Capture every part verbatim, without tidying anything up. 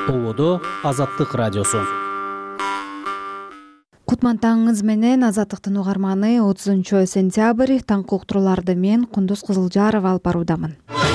Болодо Азаттык радиосу. Кутман таңыңыз менен Азаттыктын угарманы отузунчу сентябрь таңкы уктурууларды мен Кундуз Кызылжарова алып баруудамын.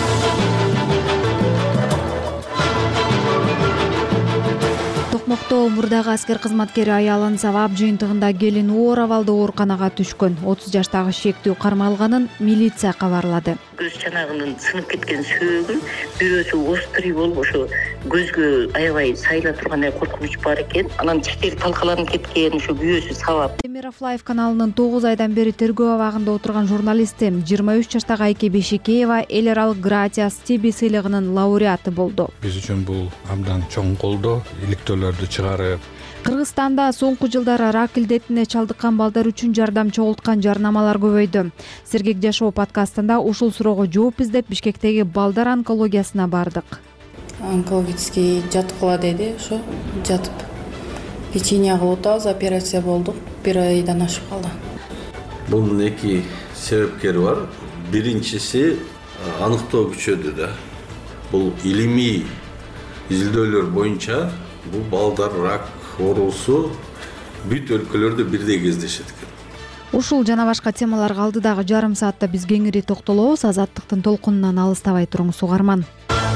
Токмокто мурдагы аскер кызматкери аялын сабап жыйынтыгында келин оор абалда ооруканага түшкөн. отуз жаштагы шектүү кармалганын милиция кабарлады. Көз чанагынын сынып кеткен сөөгү бирөөсү острый болуп ошо көзгө аябай сайыла тургандай коркунуч бар экен. Анан чечтери талкаланып кеткен, ошо күйөөсү сабап. Темиров Лайф каналынын тогуз айдан бери тергөө абагында отурган журналисти жыйырма үч жаштагы Айке Бешекеева эл аралык Гратиас Тиби сыйлыгынын лауреаты болду. Биз үчүн бул абдан чоң колдоо, иликтөөлөрдү чыгарып. Кыргызстанда соңку жылдары рак илдетине чалдыккан балдар үчүн жардам чогулткан жарнамалар көбөйдү. Сергек жашоо подкастында ушул суроого жооп издеп Бишкектеги балдар онкологиясына бардык. Онкологический жаткыла деди, ошо жатып лечение кылып атабыз, операция болдук, бир айдан ашып калды. Бунун эки себепкери бар. Биринчиси аныктоо күчөдү да. Бул илимий изилдөөлөр боюнча бул балдар рак оорусу бүт өлкөлөрдө бирдей кездешет экен. Ушул жана башка темаларга алдыдагы жарым саатта биз кеңири токтолобуз. Азаттыктын толкунунан алыстабай туруңуз угарман.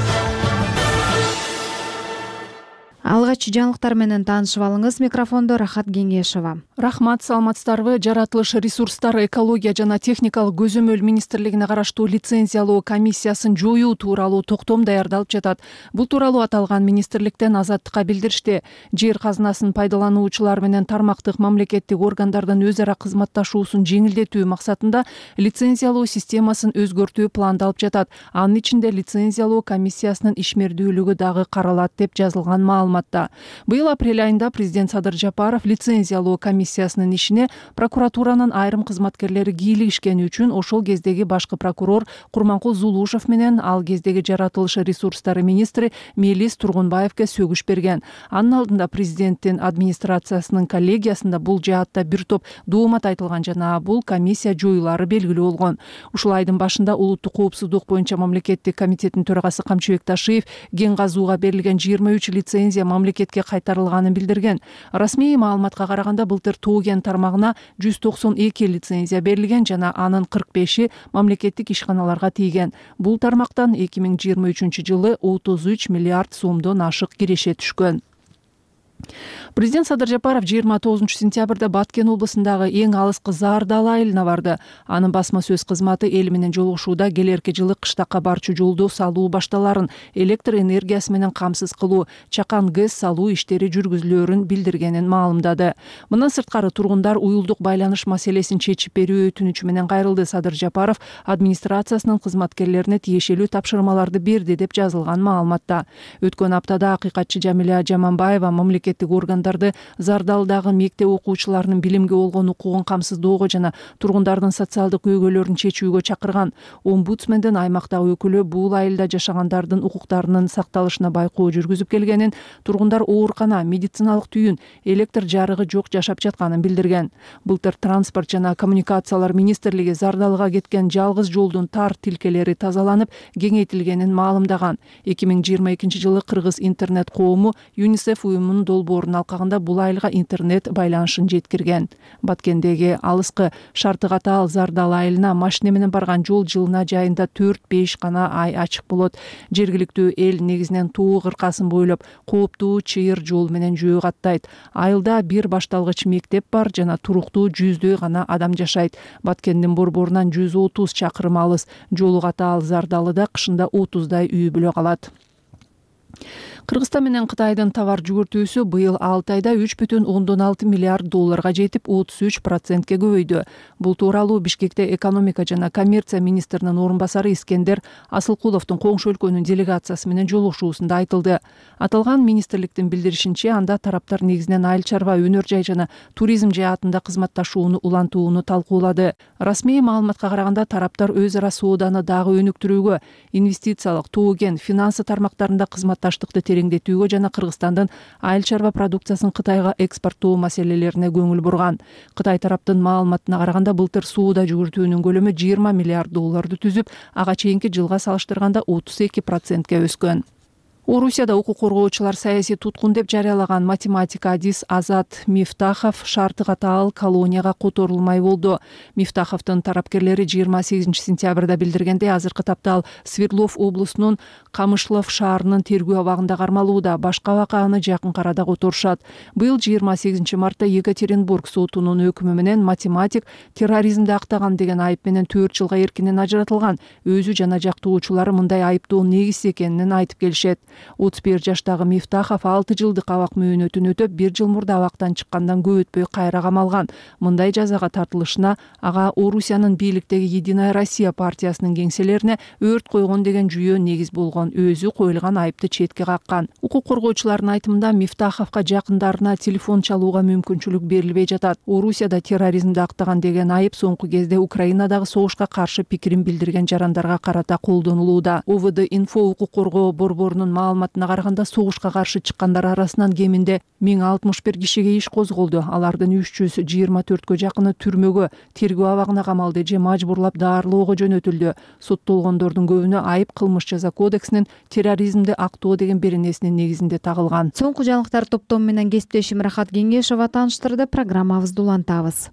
Алгач жаңылыктар менен таанышып алыңыз. Микрофондо Рахат Кеңешова. Рахмат, саламатсыздарбы? Жаратылыш ресурстар, экология жана техникалык көзөмөл министрлигине караштуу лицензиялоо комиссиясын жоюу тууралуу токтом даярдалып жатат. Бул тууралуу аталган министрликтен Азаттыкка билдиришти. Жер казынасын пайдалануучулар менен тармактык мамлекеттик органдардын өз ара кызматташуусун жеңилдетүү максатында лицензиялоо системасын өзгөртүү пландалып жатат. Анын ичинде лицензиялоо комиссиясынын ишмердүүлүгү дагы каралат деп жазылган маалымат. Быйыл апрель айында президент Садыр Жапаров лицензиялоо комиссиясынын ишине прокуратуранын айрым кызматкерлери кийлигишкени үчүн ошол кездеги башкы прокурор Курманкул Зулушев менен ал кездеги жаратылыш ресурстары министри Мелис Тургунбаевге сөгүш берген. Анын алдында президенттин администрациясынын коллегиясында бул жаатта бир топ доомат айтылган жана бул комиссия жоюлары белгилүү болгон. Ушул айдын башында улуттук коопсуздук боюнча мамлекеттик комитеттин төрагасы Камчыбек Ташиев ген казууга берилген жыйырма үч лицензия мамлекетке кайтарылганын билдирген. Расмий маалыматка караганда былтыр Тоо-ген тармагына жүз токсон эки лицензия берилген жана анын кырк беши мамлекеттик ишканаларга тийген. Бул тармактан эки миң жыйырма үчүнчү жылы отуз үч миллиард сомдон ашык киреше түшкөн. Президент Садыр Жапаров жыйырма тогузунчу сентябрда Баткен облусундагы эң алыскы Зардал айылына барды. Анын басма сөз кызматы эл менен жолугушууда келерки жылы кыштакка барчу жолду салуу башталарын, электр энергиясы менен камсыз кылуу, чакан гэс салуу иштери жүргүзүлөөрүн билдиргенин маалымдады. Мындан сырткары тургундар уюлдук байланыш маселесин чечип берүү өтүнүчү менен кайрылды. Садыр Жапаров администрациясынын кызматкерлерине тиешелүү тапшырмаларды берди деп жазылган маалыматта. Өткөн аптада акыйкатчы Жамиля Жаманбаева мамлекеттик органдарды Зардалдагы мектеп окуучуларынын билимге болгон укугун камсыздоого жана тургундардын социалдык көйгөйлөрүн чечүүгө чакырган. Омбудсмендин аймактагы өкүлү бул айылда жашагандардын укуктарынын сакталышына байкоо жүргүзүп келгенин, тургундар оорукана, медициналык түйүн, электр жарыгы жок жашап жатканын билдирген. Былтыр транспорт жана коммуникациялар министрлиги Зардалга кеткен жалгыз жолдун тар тилкелери тазаланып, кеңейтилгенин маалымдаган. эки миң жыйырма экинчи жылы Кыргыз интернет коому ЮНИСЕФ уюмунун долбоорунун алкагында бул айылга интернет байланышын жеткирген. Баткендеги алыскы шарты катаал Зардал айылына машина менен барган жол жылына жайында төрт беш гана ай ачык болот. Жергиликтүү эл негизинен Тоо кыркасын бойлоп кооптуу чыйыр жол менен жөө каттайт. Айылда бир башталгыч мектеп бар жана туруктуу жүздөй гана адам жашайт. Баткендин борборунан жүз отуз чакырым алыс. Жолу катаал Зардалыда кышында отуздай үй бүлө калат. Кыргызстан менен Кытайдын товар жүгүртүүсү быйыл алты айда үч бүтүн ондон алты миллиард долларга жетип, отуз үч процентке көбөйдү. Бул тууралуу Бишкекте экономика жана коммерция министринин орун басары Искендер Асылкуловдун коңшу өлкөнүн делегациясы менен жолугушуусунда айтылды. Аталган министрликтин билдиришинче, анда тараптар негизинен айыл чарба, өнөр жай жана туризм жаатында кызматташууну улантууну талкуулады. Расмий маалыматка караганда тараптар өз ара сооданы дагы өнүктүрүүгө, инвестициялык, Тоо-ген, финансы тармактарында кызматташтыкты тереңдетүүгө жана Кыргызстандын айыл чарба продукциясын Кытайга экспорттоо маселелерине көңүл бурган. Кытай тараптын маалыматына караганда былтыр сууда жүгүртүүнүн көлөмү жыйырма миллиард долларды түзүп, ага чейинки жылга салыштырганда отуз эки процентке өскөн. Орусияда укук коргоочулар саясий туткун деп жарыялаган математик адис Азат Мифтахов шарты катаал колонияга которулмай болду. Мифтаховдун тарапкерлери жыйырма сегизинчи сентябрда билдиргендей, азыркы тапта ал Свердлов облусунун Камышлов шаарынын тергөө абагында кармалууда. Башка вакааны жакын арада которушат. Быйыл жыйырма сегизинчи мартта Екатеринбург сотунун өкүмү менен математик терроризмди актаган деген айып менен төрт жылга эркинен ажыратылган. Өзү жана жактоочулары мындай айыптоонун негизсиз экенин айтып келишет. отуз бир жаштагы Мифтахов алты жылдык абак мөөнөтүн өтөп, бир жыл мурда абактан чыккандан көп өтпөй кайра камалган. Мындай жазага тартылышына ага Орусиянын бийликтеги Единая Россия партиясынын кеңселерине өрт койгон деген жүйө негиз болгон. Өзү коюлган айыпты четке каккан. Укук коргоочулардын айтымында Мифтаховго жакындарына телефон чалууга мүмкүнчүлүк берилбей жатат. Орусияда терроризмди актаган деген айып соңку кезде Украинадагы согушка каршы пикирин билдирген жарандарга карата колдонулууда. ОВД инфо укук коргоо борборунун маалыматына караганда, согушка каршы чыккандар арасынан кеминде миң алтымыш бир кишиге иш козголду. Алардын үч жүз жыйырма төрткө жакыны түрмөгө, тергөө абагына камалды же мажбурлап даарылоого жөнөтүлдү. Соттолгондордун көбүнө айып кылмыш жаза кодексинин терроризмди актоо деген беренесинин негизинде тагылган. Соңку жаңылыктар топтому менен кесиптешим Рахат Кеңешова тааныштырды. Программабызды улантабыз.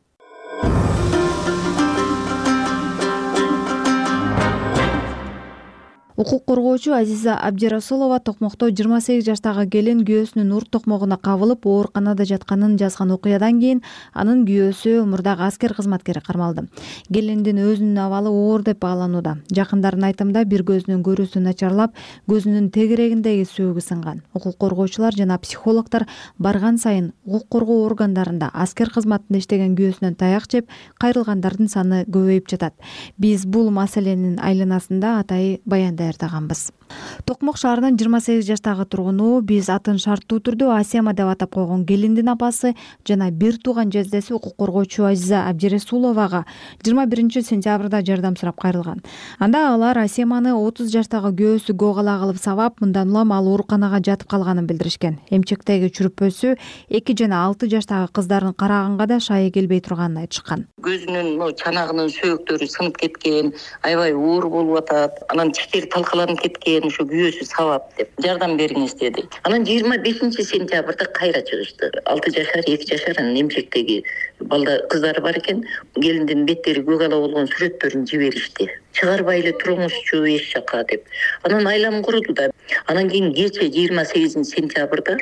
Укук коргоочу Азиза Абдирасулова Токмокто жыйырма сегиз жаштагы келин күйөөсүнүн урт токмогуна кабылып ооруканада жатканын жазган окуядан кийин анын күйөөсү мурдагы аскер кызматкери кармалды. Келиндин өзүнүн абалы оор деп бааланууда. Жакындардын айтымында бир көзүнүн көрүүсү начарлап, көзүнүн тегерегиндеги сөөгү сынган. Укук коргоочулар жана психологдор барган сайын укук коргоо органдарында аскер кызматында иштеген күйөөсүнөн таяк жеп кайрылгандардын саны көбөйүп жатат. Биз бул маселенин айланасында атайы баяндай даярдаганбыз. Токмок шаарынын жыйырма сегиз жаштагы тургуну биз атын шарттуу түрдө Асема деп атап койгон келиндин апасы жана бир тууган жездеси укук коргоочу Азиза Абдирасуловага жыйырма биринчи сентябрда жардам сурап кайрылган. Анда алар Асеманы отуз жаштагы күйөөсү гогала кылып сабап, мындан улам ал ооруканага жатып калганын билдиришкен. Эмчектеги чүрүппөсү эки жана алты жаштагы кыздардын караганга да шайы келбей турганын айтышкан. Көзүнүн чанагынын сөөктөрү сынып кеткен, аябай оор болуп атат. Анан тиштери талкаланып кеткен, ушу күйөөсү сабап деп жардам бериңиз деди. Анан жыйырма бешинчи сентябрда кайра чыгышты. алты жашар, эки жашар анын эмчектеги балда кыздары бар экен. Келиндин беттери көк ала болгон сүрөттөрүн жиберишти. Чыгарбай эле туруңузчу эч жака деп. Анан айлам куруду да. Анан кийин кече жыйырма сегизинчи сентябрда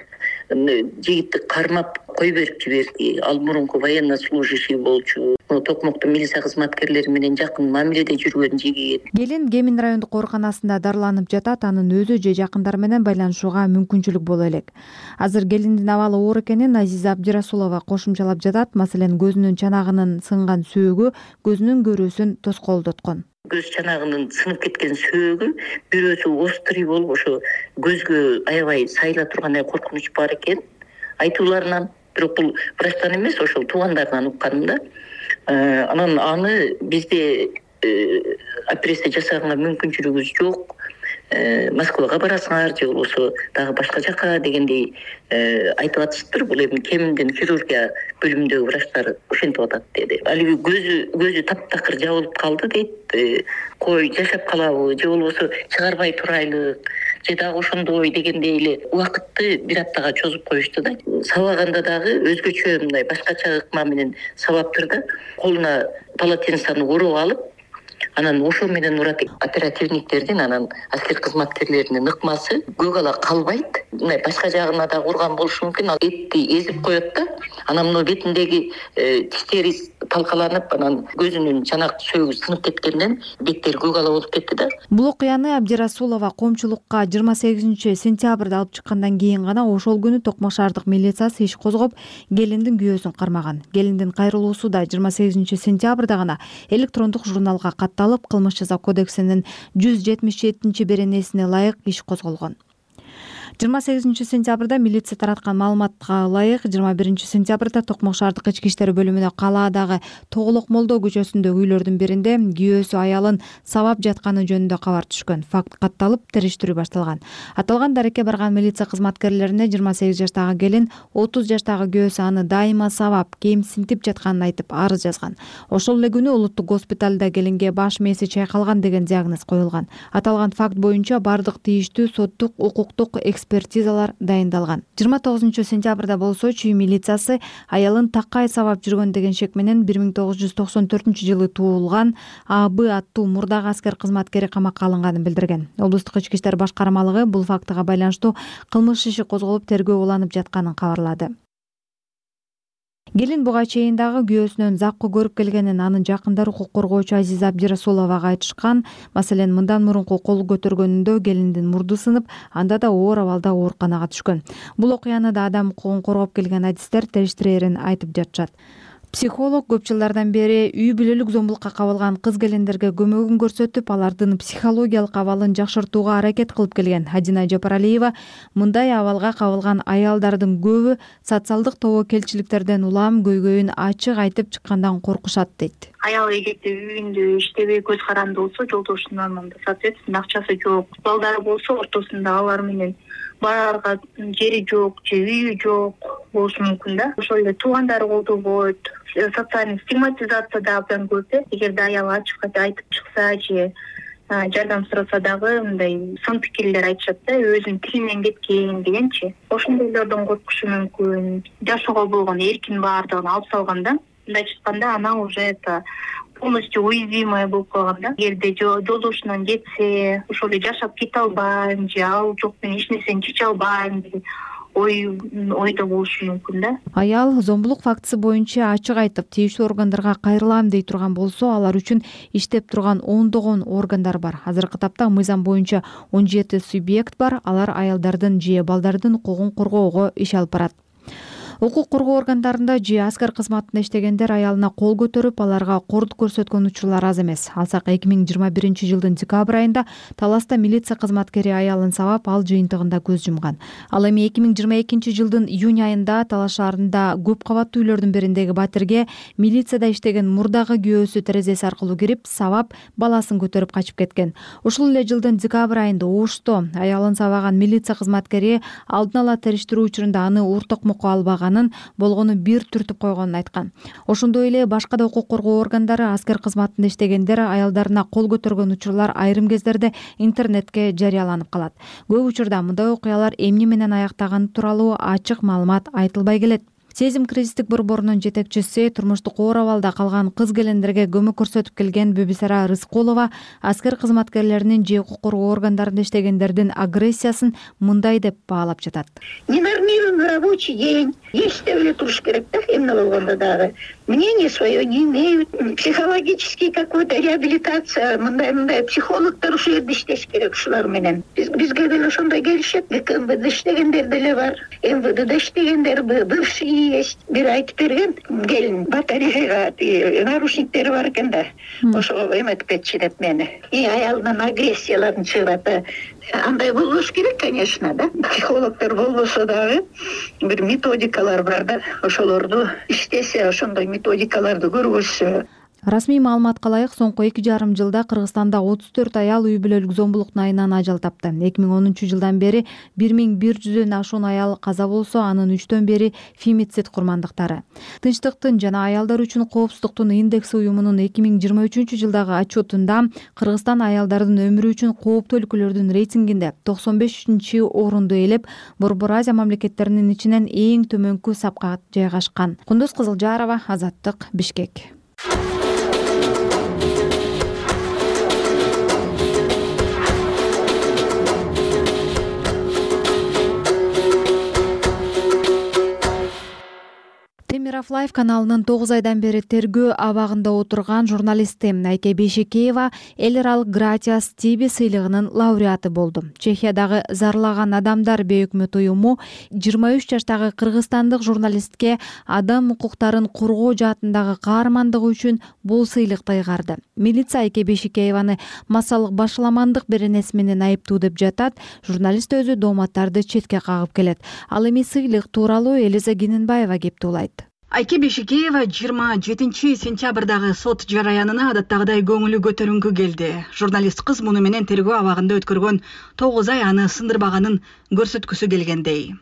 жигитти кармап кой берип жиберди. Ал мурунку военнослужащий болчу. Токмоктун милиция кызматкерлери менен жакын мамиледе жүргөн жигит. Келин Кемин райондук ооруканасында дарыланып жатат. Анын өзү же жакындары менен байланышууга мүмкүнчүлүк боло элек. Азыр келиндин абалы оор экенин Азиза Абдирасулова кошумчалап жатат. Маселен, көзүнүн чанагынын сынган сөөгү көзүнүн көрүүсүн тоскоолдоткон. Көз чанагынын сынып кеткен сөөгү бирөөсү острый болуп, ошо көзгө аябай сайыла турган коркунуч бар экен айтууларынан. Бирок бул врачтан эмес, ошол туугандарынан укканым да. Анан аны бизде операция жасаганга мүмкүнчүлүгүбүз жок. Москвага барасыңар же болбосо дагы башка жака дегендей айтып атышыптыр. Бул эми Кеминдин хирургия бөлүмүндөгү врачтар ошентип атат деди. Алиги көзү көзү таптакыр жабылып калды дейт. Кой жашап калабы же болбосо чыгарбай турайлы же дагы ошондой дегендей эле убакытты бир аптага чозуп коюшту да. Сабаганда дагы өзгөчө мындай башкача ыкма менен сабаптыр да. Колуна полотенцаны ороп алып, анан ошо менен урат. Оперативниктердин, анан аскер кызматкерлеринин ыкмасы көк ала калбайт. Мындай башка жагына да урган болушу мүмкүн. Ал этти эзип коет да. Анан мына бетиндеги тиштери талкаланып, анан көзүнүн чанак сөөгү сынып кеткенден беттери көк ала болуп кетти да. Бул окуяны Абдирасулова коомчулукка жыйырма сегизинчи сентябрда алып чыккандан кийин гана ошол күнү Токмок шаардык милициясы иш козгоп, келиндин күйөөсүн кармаган. Келиндин кайрылуусу да жыйырма сегизинчи сентябрда гана электрондук журналга катталып, кылмыш жаза кодексинин жүз жетимиш жетинчи беренесине ылайык иш козголгон. жыйырма сегизинчи сентябрда милиция тараткан маалыматка ылайык жыйырма биринчи сентябрда Токмок шаардык ички иштер бөлүмүнө калаадагы Тоголок Молдо көчөсүндөгү үйлөрдүн биринде күйөөсү аялын сабап жатканы жөнүндө кабар түшкөн. Факт катталып, териштирүү башталган. Аталган дарекке барган милиция кызматкерлерине жыйырма сегиз жаштагы келин отуз жаштагы күйөөсү аны дайыма сабап, кемсинтип жатканын айтып арыз жазган. Ошол эле күнү улуттук госпиталда келинге баш мээси чайкалган деген диагноз коюлган. Аталган факт боюнча бардык тийиштүү соттук, укуктук экспертизалар дайындалган. жыйырма тогузунчу сентябрда болсо чүй милициясы аялын такай сабап жүргөн деген шек менен бир миң тогуз жүз токсон төртүнчү жылы туулган А Б аттуу мурдагы аскер кызматкери камакка алынганын билдирген. Облустук ички иштер башкармалыгы бул фактыга байланыштуу кылмыш иши козголуп тергөө уланып жатканын кабарлады. Келин буга чейин дагы күйөөсүнөн заккы көрүп келгенин анын жакындары укук коргоочу Азиза Абдирасуловага айтышкан. Маселен, мындан мурунку кол көтөргөнүндө келиндин мурду сынып, анда да оор абалда ооруканага түшкөн. Бул окуяны да адам укугун коргоп келген адистер териштирээрин айтып жатышат. Психолог көп жылдардан бери үй бүлөлүк зомбулукка кабылган кыз келиндерге көмөгүн көрсөтүп, алардын психологиялык абалын жакшыртууга аракет кылып келген Хадина Жапаралиева мындай абалга кабылган аялдардын көбү социалдык тобокелчиликтерден улам көйгөйүн ачык айтып чыккандан коркушат дейт. Аял эгерде үйүндө иштебей көз каранды болсо, жолдошунан соответственно акчасы жок, балдары болсо ортосунда алар менен барарга жери жок же үйү жок болушу мүмкүн да. Ошол эле туугандары колдобойт, социальный стигматизация да абдан көп. Эгерде аял ачык айтып чыкса же жардам сураса дагы мындай сын пикирлер айтышат да, өзүнүн тилинен кеткен дегенчи. Ошондойлордон коркушу мүмкүн. Жашоого болгон эркин баардыгын алып салган да. Мындай чыкканда она уже это полностью уязвимая болуп калган да. Эгерде жолдошунан кетсе, ошол эле жашап кете албайм же ал жок мен эч нерсени чече албайм деген ой ойдо болушу мүмкүн да. Аял зомбулук фактысы боюнча ачык айтып, тийиштүү органдарга кайрылам дей турган болсо, алар үчүн иштеп турган ондогон органдар бар. Азыркы тапта мыйзам боюнча он жети субъект бар. Алар аялдардын же балдардын укугун коргоого иш алып барат. Укук коргоо органдарында же аскер кызматында иштегендер аялына кол көтөрүп, аларга кордук көрсөткөн учурлар аз эмес. Алсак эки миң жыйырма биринчи жылдын декабрь айында Таласта милиция кызматкери аялын сабап, ал жыйынтыгында көз жумган. Ал эми эки миң жыйырма экинчи жылдын июнь айында Талаш шаарында көп кабаттуу үйлөрдүн бириндеги батирге милицияда иштеген мурдагы күйөөсү терезеси аркылуу кирип, сабап, баласын көтөрүп качып кеткен. Ушул эле жылдын декабрь айында Ошто аялын сабаган милиция кызматкери алдын ала териштирүү учурунда аны Уур Токмокко албаган, болгону бир түртүп койгонун айткан. Ошондой эле башка да укук коргоо органдары аскер кызматында иштегендер аялдарына кол көтөргөн учурлар айрым кездерде интернетке жарыяланып калат. Көп учурда мындай окуялар эмне менен аяктаганы тууралуу ачык маалымат айтылбай келет. Сезим кризистик борборунун жетекчиси, турмуштук оор абалда калган кыз келиндерге көмөк көрсөтүп келген Бибисара Рыскулова аскер кызматкерлеринин же укук коргоо органдарында иштегендердин агрессиясын мындай деп баалап жатат. Ненормированный рабочий день. Есть туруш керек да, эмне болгондо дагы. Мнение свое не имеют. Психологический какой-то реабилитация, мындай-мындай психологдор ушул жерде иштеш керек ушулар менен. Бизге деле ошондой келишет. М В Д иштегендер деле бар. М В Д'де иштегендер, бывший есть. Бир айтып берген келин батареяга наручниктери бар экен да. Ошого эметип кетчү деп мени. И аялдын агрессияларын чыгарат. Андай болбош керек, конечно, да. Психологдор болбосо дагы бир методикалар бар да. Ошолорду иштесе, ошондой методикаларды көргөзсө. Расмий маалыматка ылайык, соңку эки жарым жылда Кыргызстанда отуз төрт аял үй бүлөлүк зомбулук найынан ажал тапты. эки миң онунчу жылдан бери бир миң бир жүздөн ашуун аял каза болсо, анын үчтөн бери фемицид курмандыктары. Тынчтыктын жана аялдар үчүн коопсуздуктун индекси уюмунун эки миң жыйырма үчүнчү жылдагы отчетунда Кыргызстан аялдардын өмүрү үчүн кооптуу өлкөлөрдүн рейтингинде токсон бешинчи орунду ээлеп, Борбор Азия мамлекеттеринин ичинен эң төмөнкү сапка жайгашкан. Кундуз Кызылжарова, Азаттык, Бишкек. Темиров Лайф каналынын тогуз айдан бери тергөө абагында отурган журналисти Айке Бейшекеева эл аралык Гратиас Тиби сыйлыгынын лауреаты болду. Чехиядагы зарлаган адамдар бейөкмөт уюму жыйырма үч жаштагы кыргызстандык журналистке адам укуктарын коргоо жаатындагы каармандыгы үчүн бул сыйлыкты ыйгарды. Милиция Айке Бейшекееваны массалык башаламандык беренеси менен айыптуу деп жатат. Журналист өзү дооматтарды четке кагып келет. Ал эми сыйлык тууралуу Элиза Гененбаева кептуулайт. Айке Бейшекеева жыйырма жетинчи сентябрдагы сот жараянына адаттагыдай көңүлү көтөрүнгү келди. Журналист кыз муну менен тергөө абагында өткөргөн тогуз ай аны сындырбаганын көрсөткүсү келгендей.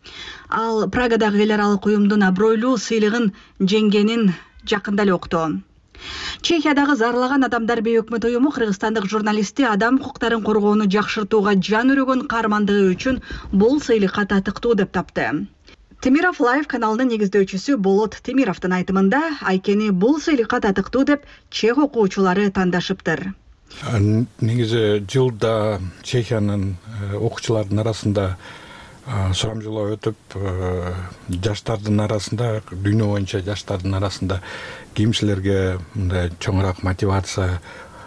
Ал Прагадагы эл аралык уюмдун абройлуу сыйлыгын жеңгенин жакында эле укту. Чехиядагы зарлаган адамдар бейөкмөт уюму кыргызстандык журналисти адам укуктарын коргоону жакшыртууга жан өрөгөн каармандыгы үчүн бул сыйлыкка татыктуу деп тапты. Темиров Лайф каналынын негиздөөчүсү Болот Темировдун айтымында Айкени бул сыйлыкка татыктуу деп чех окуучулары тандашыптыр. Негизи жылда Чехиянын окуучулардын арасында сурамжылоо өтүп, жаштардын арасында, дүйнө боюнча жаштардын арасында кимчилерге мындай чоңураак мотивация,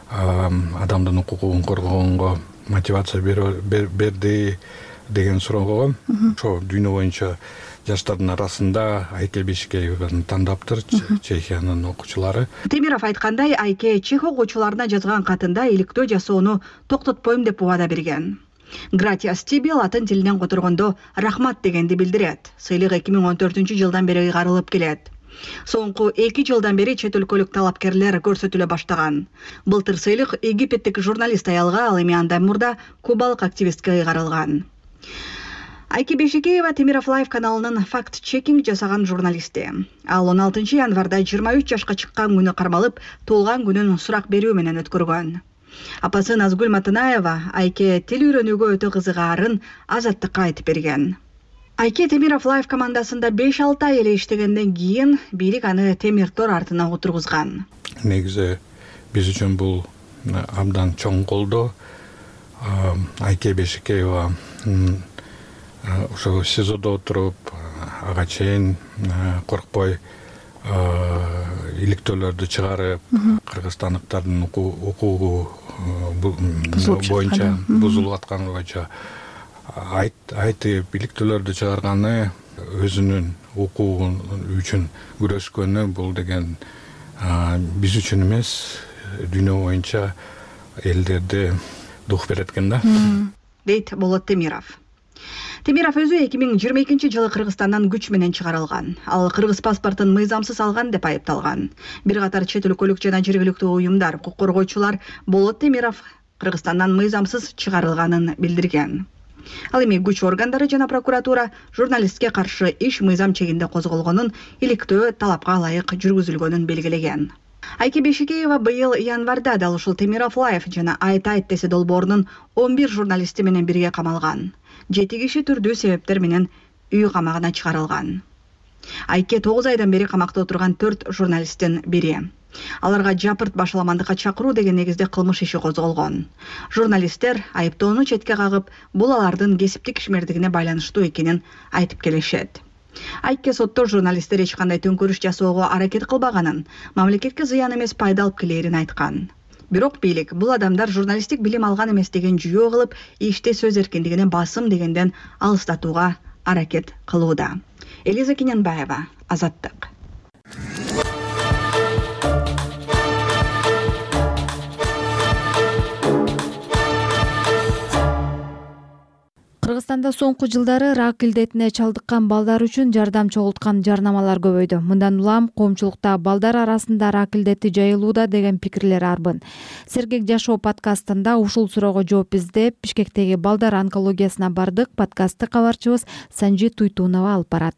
адамдын укугун коргогонго мотивация берди деген суроого, ошо дүйнө боюнча жаштардын арасында Айке Бейшекееваны тандаптыр Чехиянын окуучулары. Темиров айткандай, Айке чех окуучуларына жазган катында иликтөө жасоону токтотпойм деп убада берген. Гратиас Тиби латын тилинен которгондо рахмат дегенди билдирет. Сыйлык эки миң он төртүнчү жылдан бери ыйгарылып келет. Соңку эки жылдан бери чет өлкөлүк талапкерлер көрсөтүлө баштаган. Былтыр сыйлык египеттик журналист аялга, ал эми андан мурда кубалык активистке ыйгарылган. Айке Бейшекеева Темиров Лайф каналынын факт-чекинг жасаган журналисти. Ал он алтынчы январда жыйырма үч жашка чыккан күнү кармалып, туулган күнүн сурак берүү менен өткөргөн. Апасы Назгүл Матынаева Айке тил үйрөнүүгө өтө кызыгаарын Азаттыкка айтып берген. Айке Темиров Лайф командасында беш алты ай эле иштегенден кийин бийлик аны темир тор артына отургузган. Негизи биз үчүн бул абдан чоң колдоо. Айке Бейшекеева ошо СИЗОдо отуруп, ага чейин коркпой иликтөөлөрдү чыгарып, кыргызстандыктардын укугу боюнча бузулуп атканы боюнча айтып иликтөөлөрдү чыгарганы, өзүнүн укугу үчүн күрөшкөнү, бул деген биз үчүн эмес, дүйнө боюнча элдерди дух берет экен да. Дейт Болот Темиров. Темиров өзү эки миң жыйырма экинчи жылы Кыргызстандан күч менен чыгарылган. Ал кыргыз паспортун мыйзамсыз алган деп айыпталган. Бир катар чет өлкөлүк жана жергиликтүү уюмдар, укук коргоочулар Болот Темиров Кыргызстандан мыйзамсыз чыгарылганын билдирген. Ал эми күч органдары жана прокуратура журналистке каршы иш мыйзам чегинде козголгонун, иликтөө талапка ылайык жүргүзүлгөнүн белгилеген. Айке Бейшекеева быйыл январда дал ушул Темиров Лайф жана Айт Айт десе долбоорунун он бир журналисти менен бирге камалган. Жети киши түрдүү себептер менен үй камагына чыгарылган. Айке тогуз айдан бери камакта отурган төрт журналисттин бири. Аларга жапырт башаламандыкка чакыруу деген негизде кылмыш иши козголгон. Журналисттер айыптоону четке кагып, бул алардын кесиптик ишмердигине байланыштуу экенин айтып келишет. Айке сотто журналисттер эч кандай төңкөрүш жасоого аракет кылбаганын, мамлекетке зыян эмес пайда алып келерин айткан. Бирок бийлик бул адамдар журналисттик билим алган эмес деген жүйө кылып, иште сөз эркиндигине басым дегенден алыстатууга аракет кылууда. Элиза Гененбаева, Азаттык. Кыргызстанда соңку жылдары рак илдетине чалдыккан балдар үчүн жардам чогулткан жарнамалар көбөйдү. Мындан улам коомчулукта балдар арасында рак илдети жайылууда деген пикирлер арбын. Сергек жашоо подкастында ушул суроого жооп издеп, Бишкектеги балдар онкологиясына бардык. Подкастты кабарчыбыз Санжи Туйтунова алып барат.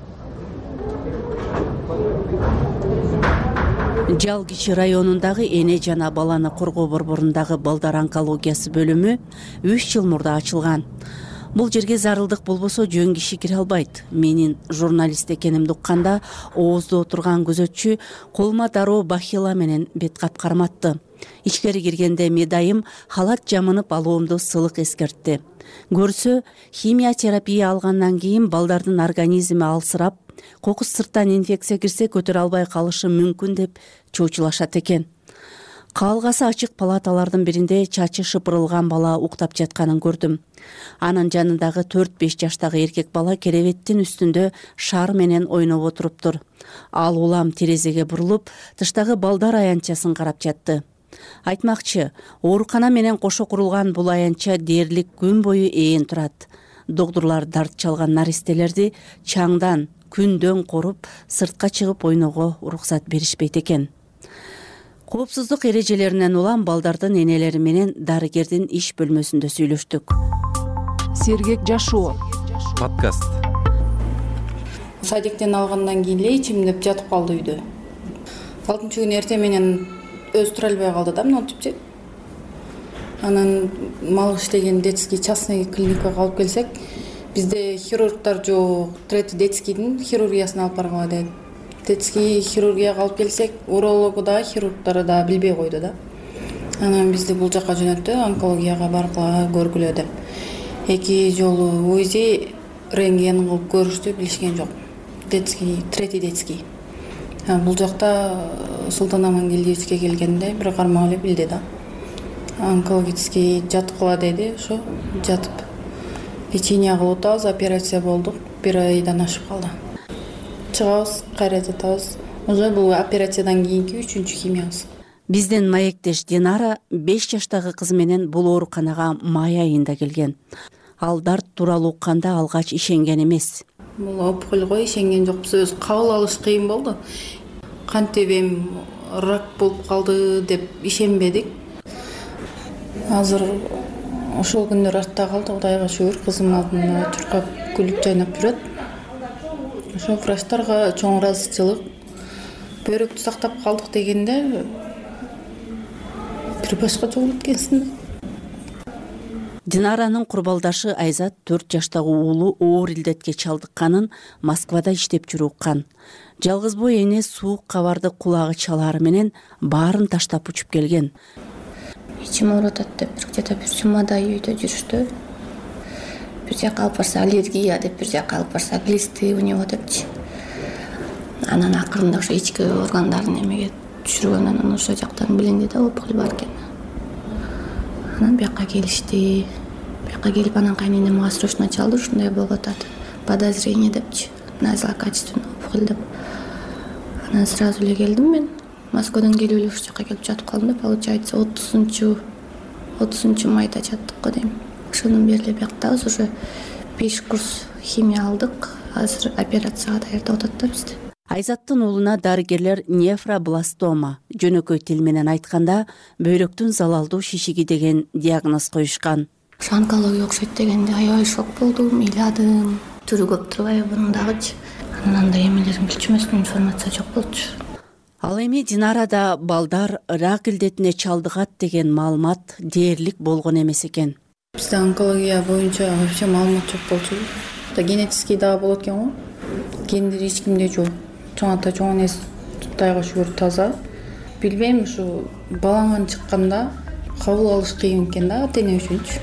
Жалгичи районундагы эне жана баланы коргоо борборундагы балдар онкологиясы бөлүмү үч жыл мурда ачылган. Бул жерге зарылдык болбосо жөн киши кире албайт. Менин журналист экенимди укканда ооздо отурган күзөтчү колума дароо бахила менен бет кап карматты. Ичкери киргенде медайым халат жамынып алуумду сылык эскертти. Көрсө, химия терапия алгандан кийин балдардын организми алсырап, кокус сырттан инфекция кирсе көтөрө албай калышы мүмкүн деп чоочулашат экен. Каалгасы ачык палаталардын биринде чачы шыпырылган бала уктап жатканын көрдүм. Анын жанындагы төрт беш жаштагы эркек бала керебеттин үстүндө шар менен ойноп отуруптур. Ал улам терезеге бурулуп, тыштагы балдар аянтчасын карап жатты. Айтмакчы, оорукана менен кошо курулган бул аянтча дээрлик күн бою ээн турат. Доктурлар дарт чалган наристелерди чаңдан, күндөн коруп, сыртка чыгып ойноого уруксат беришпейт экен. Коопсуздук эрежелеринен улам балдардын энелери менен дарыгердин иш бөлмөсүндө сүйлөштүк. Сергек Жашоо подкаст. Садиктен алгандан кийин эле ичим деп жатып калды үйдө. Алтынчы күнү эртең менен өзү тура албай калды да, монтипчи. Анан мал иштеген детский частный клиникага алып келсек, бизде хирургдар жок, третий детскийдин хирургиясына алып барганга дейт. Детский хирургияга алып келсек, урологу да, хирургдары да билбей койду да. Анан бизди бул жака жөнөттү, онкологияга баргыла көргүлө деп. Эки жолу УЗИ, рентген кылып көрүштү, билишкен жок. Детский, третий детский. Бул жакта Султан Амангелдиевичке келгенде бир кармак эле билди да. Онкологический жаткыла деди, ошо жатып. Лечение кылып атабыз, операция болдук, бир айдан ашып калды. Чыгабыз, кайра жатабыз. Уже бул операциядан кийинки үчүнчү химиябыз. Биздин маектеш Динара беш жаштагы кызы менен бул ооруканага май айында келген. Ал дарт тууралуу укканда алгач ишенген эмес. Бул опухоль го, ишенген жокпуз, өзү кабыл алыш кыйын болду. Кантип эми рак болуп калды деп ишенбедик. Азыр ошол күндөр артта калды, Кудайга шүгүр, кызым алдында чуркап күлүп жайнап жүрөт. Ошо врачтарга чоң ыраазычылык, бөйрөктү сактап калдык дегенде бир башка жол өткенсиң. Динаранын курбалдашы Айзат төрт жаштагы уулу оор илдетке чалдыкканын Москвада иштеп жүрүп уккан. Жалгыз бой эне суук кабарды кулагы чалары менен баарын таштап учуп келген. Ичим ооруп атат деп бир где-то бир жумадай үйдө жүрүштү. Бир жака алып барса аллергия деп, бир жака алып барса глисты у него депчи. Анан акырында ошо ички органдарын эмеге түшүргөн, анан ошо жактан билинди да опухоль бар экен. Анан бияка келишти. Бияка келип анан кайненем мага срочно чалды, ушундай болуп атат. Подозрение депчи. Злокачественный опухоль деп. Анан сразу эле келдим мен. Москвадан келип эле ушул жака келип жатып калдым да, получается отузунчу майда жаттык го дейм. Ошондон бери эле бияктабыз, уже беш курс химия алдык. Азыр операцияга даярдап атат да бизди. Айзаттын уулуна дарыгерлер нефробластома, жөнөкөй тил менен айтканда бөйрөктүн залалдуу шишиги деген диагноз коюшкан. Ошо онкология окшойт дегенде аябай шок болдум, ыйладым. Түрү көп турбайбы бунун дагычы. Анан андай эмелерин билчүмөстүн, информация жок болчу. Ал эми Динарада балдар рак илдетине чалдыгат деген маалымат дээрлик болгон эмес экен. Бизде онкология боюнча вообще маалымат жок болчу. Генетический дагы болот экен го. Гендери эч кимде жок. Чоң ата чоң энеси Кудайга шүгүр таза. Билбейм, ушу балаңан чыкканда кабыл алыш кыйын экен да, ата эне үчүнчү.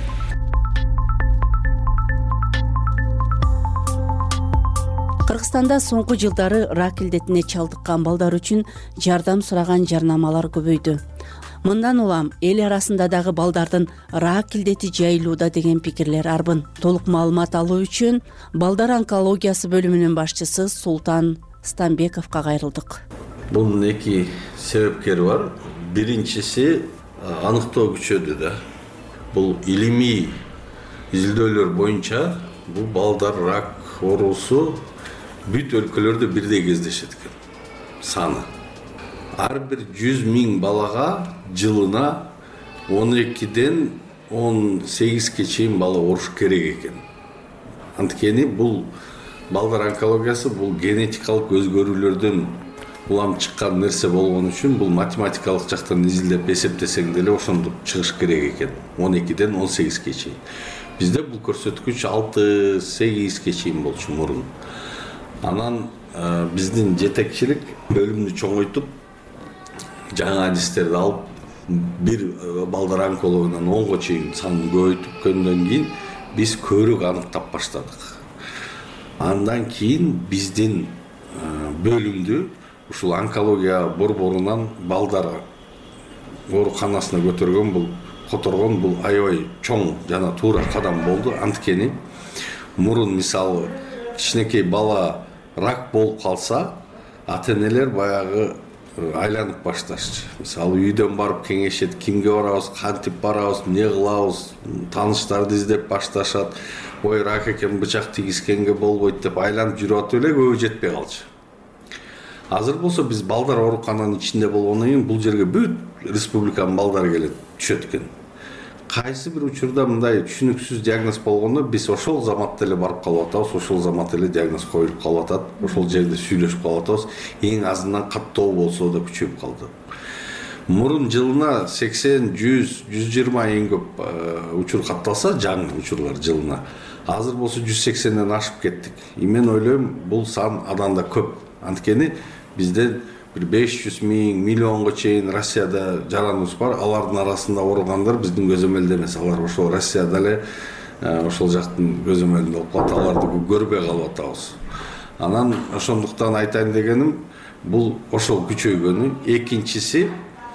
Кыргызстанда соңку жылдары рак илдетине чалдыккан балдар үчүн жардам сураган жарнамалар көбөйдү. Мындан улам эл арасында дагы балдардын рак илдети жайылууда деген пикирлер арбын. Толук маалымат алуу үчүн балдар онкологиясы бөлүмүнүн башчысы Султан Станбековго кайрылдык. Бунун эки себепкери бар. Биринчиси аныктоо күчөдү да. Бул илимий изилдөөлөр боюнча бул балдар рак оорусу бүт өлкөлөрдө бирдей кездешет экен. Саны. Ар бир жүз миң балага жылына он экиден он сегизге чейин бала ооруш керек экен. Анткени бул балдар онкологиясы бул генетикалык өзгөрүүлөрдөн улам чыккан нерсе болгон үчүн бул математикалык жактан изилдеп эсептесең деле ошондук чыгыш керек экен. он экиден он сегизге чейин. Бизде бул көрсөткүч алты сегизге чейин болчу мурун. Анан биздин жетекчилик бөлүмдү чоңойтуп, жаңа адистерди алып, бир балдар онкологунан онго чейин санын көбөйткөндөн кийин биз көрүк аныктап баштадык. Андан кийин биздин бөлүмдү ушул онкология борборунан балдар ооруканасына көтөргөн бул которгон бул аябай чоң жана туура кадам болду. Анткени мурун мисалы кичинекей бала рак болуп калса, ата-энелер баягы айланып башташчы. Мисалы үйдөн барып кеңешет, кимге барабыз, кантип барабыз, эмне кылабыз, тааныштарды издеп башташат. Ой, рак экен, бычак тийгизгенге болбойт деп айланып жүрүп атып эле көбү жетпей калчу. Азыр болсо биз балдар оорукананын ичинде болгондон кийин бул жерге бүт республиканын балдары келет, түшөт экен. Кайсы бир учурда мындай түшүнүксүз диагноз болгондо биз ошол заматта эле барып калып атабыз, ошол заматта эле диагноз коюлуп калып атат, ошол жерде сүйлөшүп калып атабыз. Эң азынан каттоо болсо да күчөйүп калды. Мурун жылына сексен, жүз, жүз жыйырма эң көп учур катталса, жаңы учурлар жылына. Азыр болсо жүз сексенден ашып кеттик. Мен ойлойм, бул сан андан да көп. Анткени бизден бир беш жүз миң, миллионго чейин Россияда жараныбыз бар. Алардын арасында ооругандар биздин көзөмөлдө эмес. Алар ошол Россияда эле ошол жактын көзөмөлүндө болуп калат. Аларды көрбөй калып атабыз. Анан ошондуктан айтайын дегеним, бул ошол күчөйгөнү. Экинчиси,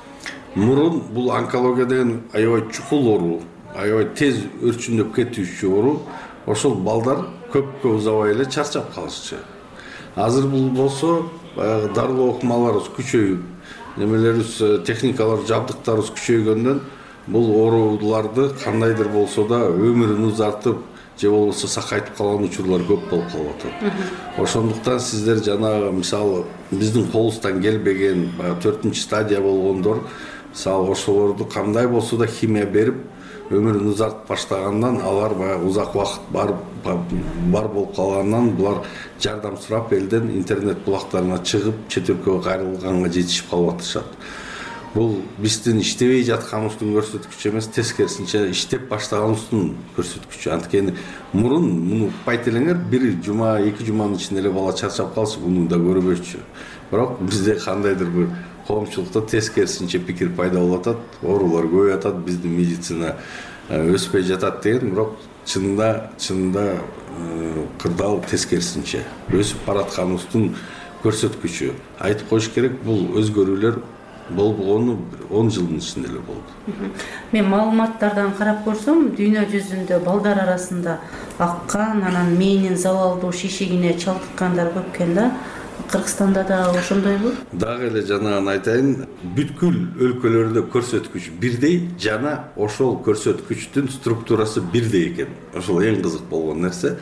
мурун бул онкология деген аябай чукул оору, аябай тез өрчүндөп кетүүчү оору. Ошол балдар көпкө узабай эле чарчап калышчы. Азыр бул болсо баягы дарылоо окумаларыбыз күчөйүп, немелерибиз, техникалар, жабдыктарыбыз күчөйгөндөн бул ооруларды кандайдыр болсо да өмүрүн узартып, же болбосо сакайтып калган учурлар көп болуп калып атат. Ошондуктан сиздер жанагы мисалы биздин колубуздан келбеген баягы төртүнчү стадия болгондор, мисалы ошолорду кандай болсо да химия берип өмүрүн узартып баштагандан, алар баягы узак убакыт бар бар болуп калгандан булар жардам сурап элден интернет булактарына чыгып, чет өлкөгө кайрылганга жетишип калып атышат. Бул биздин иштебей жатканыбыздын көрсөткүчү эмес, тескерисинче иштеп баштаганыбыздын көрсөткүчү. Анткени мурун муну укпайт элеңер, бир жума, эки жуманын ичинде эле бала чарчап калчу, муну да көрбөйчү. Бирок бизде кандайдыр бир коомчулукта тескерисинче пикир пайда болуп атат, оорулар көбөйүп атат, биздин медицина өспөй жатат деген, бирок чынында чынында кырдаал тескерисинче өсүп баратканыбыздын көрсөткүчү. Айтып коюш керек, бул өзгөрүүлөр болгону он жылдын ичинде эле болду. Мен маалыматтардан карап көрсөм, дүйнө жүзүндө балдар арасында аккан, анан мээнин залалдуу шишигине чалдыккандар көп экен да. Кыргызстанда да ошондойбу? Дагы эле жанагын айтайын, бүткүл өлкөлөрдө көрсөткүч бирдей, жана ошол көрсөткүчтүн структурасы бирдей экен. Ошол эң кызык болгон нерсе.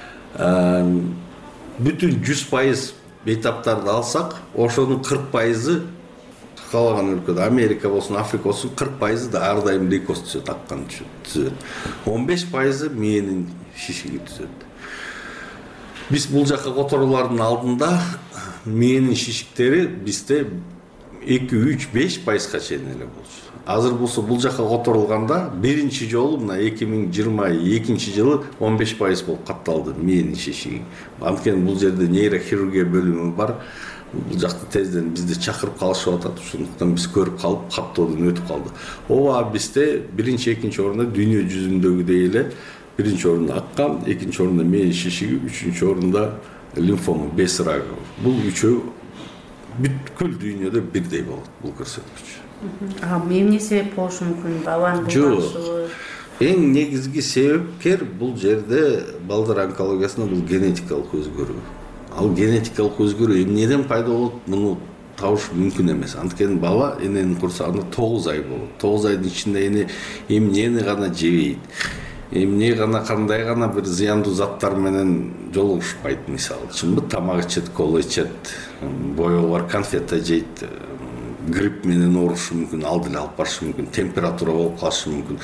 Бүтүн жүз пайыз бейтаптарды алсак, ошонун кырк пайызы калаган өлкөдө, Америка болсун, Африка болсун, кырк пайызы да ар дайым лейкоз түзөт, аккан түзөт. он беш пайызы мээнин шишиги түзөт. Биз бул жакка которуулардын алдында мээнин шишиктери бизде эки, үч, беш пайызга чейин эле болчу. Азыр болсо бул жакка которулганда биринчи жолу мына эки миң жыйырма экинчи жылы он беш пайыз болуп катталды мээнин шишиги. Анткени бул жерде нейрохирургия бөлүмү бар. Бул жакта тезден бизди чакырып калышып атат. Ошондуктан биз көрүп калып, каттоодон өтүп калды. Ооба бизде биринчи, экинчи орунда дүйнө жүзүндөгүдөй эле биринчи орунда аккан, экинчи орунда мээн шишиги, үчүнчү орунда лимфома, без рагы. Бул үчөө бүткүл дүйнөдө бирдей болот бул көрсөткүч. А эмне себеп болушу мүмкүн? Бабанын булганышыбы? Эң негизги себепкер бул жерде балдар онкологиясында бул генетикалык өзгөрүү. Ал генетикалык өзгөрүү эмнеден пайда болот, муну табыш мүмкүн эмес. Анткени бала эненин курсагында тогуз ай болот. тогуз айдын ичинде эне эмнени гана жебейт. Эмне гана кандай гана бир зыяндуу заттар менен жолугушпайт, мисалы. Чынбы? Тамак ичет, кола ичет, боёгу бар конфета жейт, грипп менен оорушу мүмкүн, ал деле алып барышы мүмкүн, температура болуп калышы мүмкүн.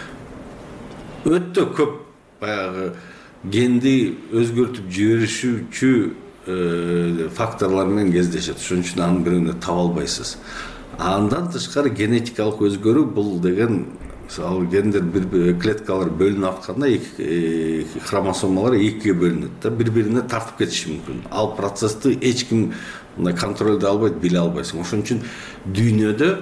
Өтө көп баягы генди өзгөртүп жиберишүүчү факторлор менен кездешет. Ошон үчүн анын бирөөнү таба албайсыз. Андан тышкары генетикалык өзгөрүү бул деген, мисалы гендер бир клеткалар бөлүнүп атканда эки хромосомалар экиге бөлүнөт да, бири-бирине тартып кетиши мүмкүн. Ал процессти эч ким мындай контролдой албайт, биле албайсың. Ошон үчүн дүйнөдө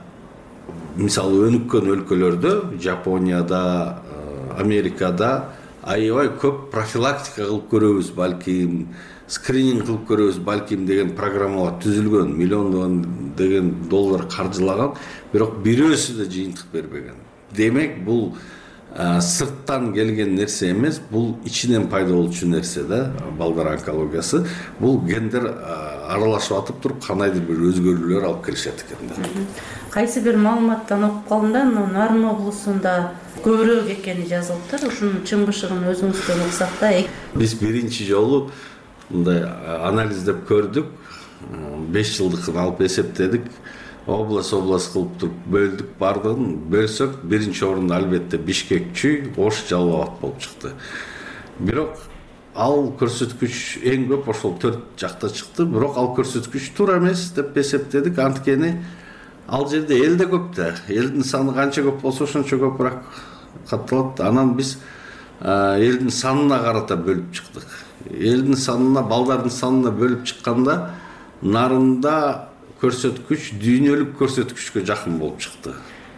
мисалы өнүккөн өлкөлөрдө, Жапонияда, Америкада аябай көп профилактика кылып көрөбүз, балким скрининг кылып көрөбүз, балким деген программалар түзүлгөн, миллиондогон деген доллар каржылаган, бирок бирөөсү да жыйынтык бербеген. Демек бул сырттан келген нерсе эмес, бул ичинен пайда болчу нерсе да, балдар онкологиясы. Бул гендер аралашып атып туруп кандайдыр бир өзгөрүүлөр алып келишет экен да. Кайсы бир маалыматтан окуп калдым да, Нарын облусунда көбүрөөк экени жазылыптыр. Ушунун чын бышыгын өзүңүздөн уксак да. Биз биринчи жолу мындай анализдеп көрдүк, беш жылдыкын алып эсептедик. Облас облас кылып туруп бөлдүк, бардыгын бөлсөк, биринчи орунда албетте Бишкек, Чүй, Ош, Жалал Абад болуп чыкты. Бирок ал көрсөткүч эң көп ошол төрт жакта чыкты, бирок ал көрсөткүч туура эмес деп эсептедик. Анткени ал жерде эл да көп да. Элдин саны канча көп болсо ошончо көбүрөөк катталат. Анан биз элдин санына карата бөлүп чыктык. Элдин санына, балдардын санына бөлүп чыкканда Нарында көрсөткүч дүйнөлүк көрсөткүчкө жакын болуп чыкты.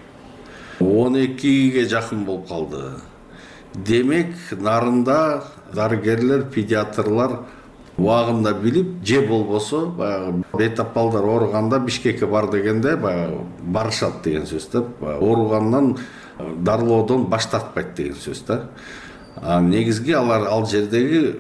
он экиге жакын болуп калды. Демек, Нарында дарыгерлер, педиатрлар убагында билип, же болбосо баягы бейтап балдар ооруганда Бишкекке бар дегенде баягы барышат деген сөз да. Ооругандан дарылоодон баш тартпайт деген сөз да. А негизги алар ал жердеги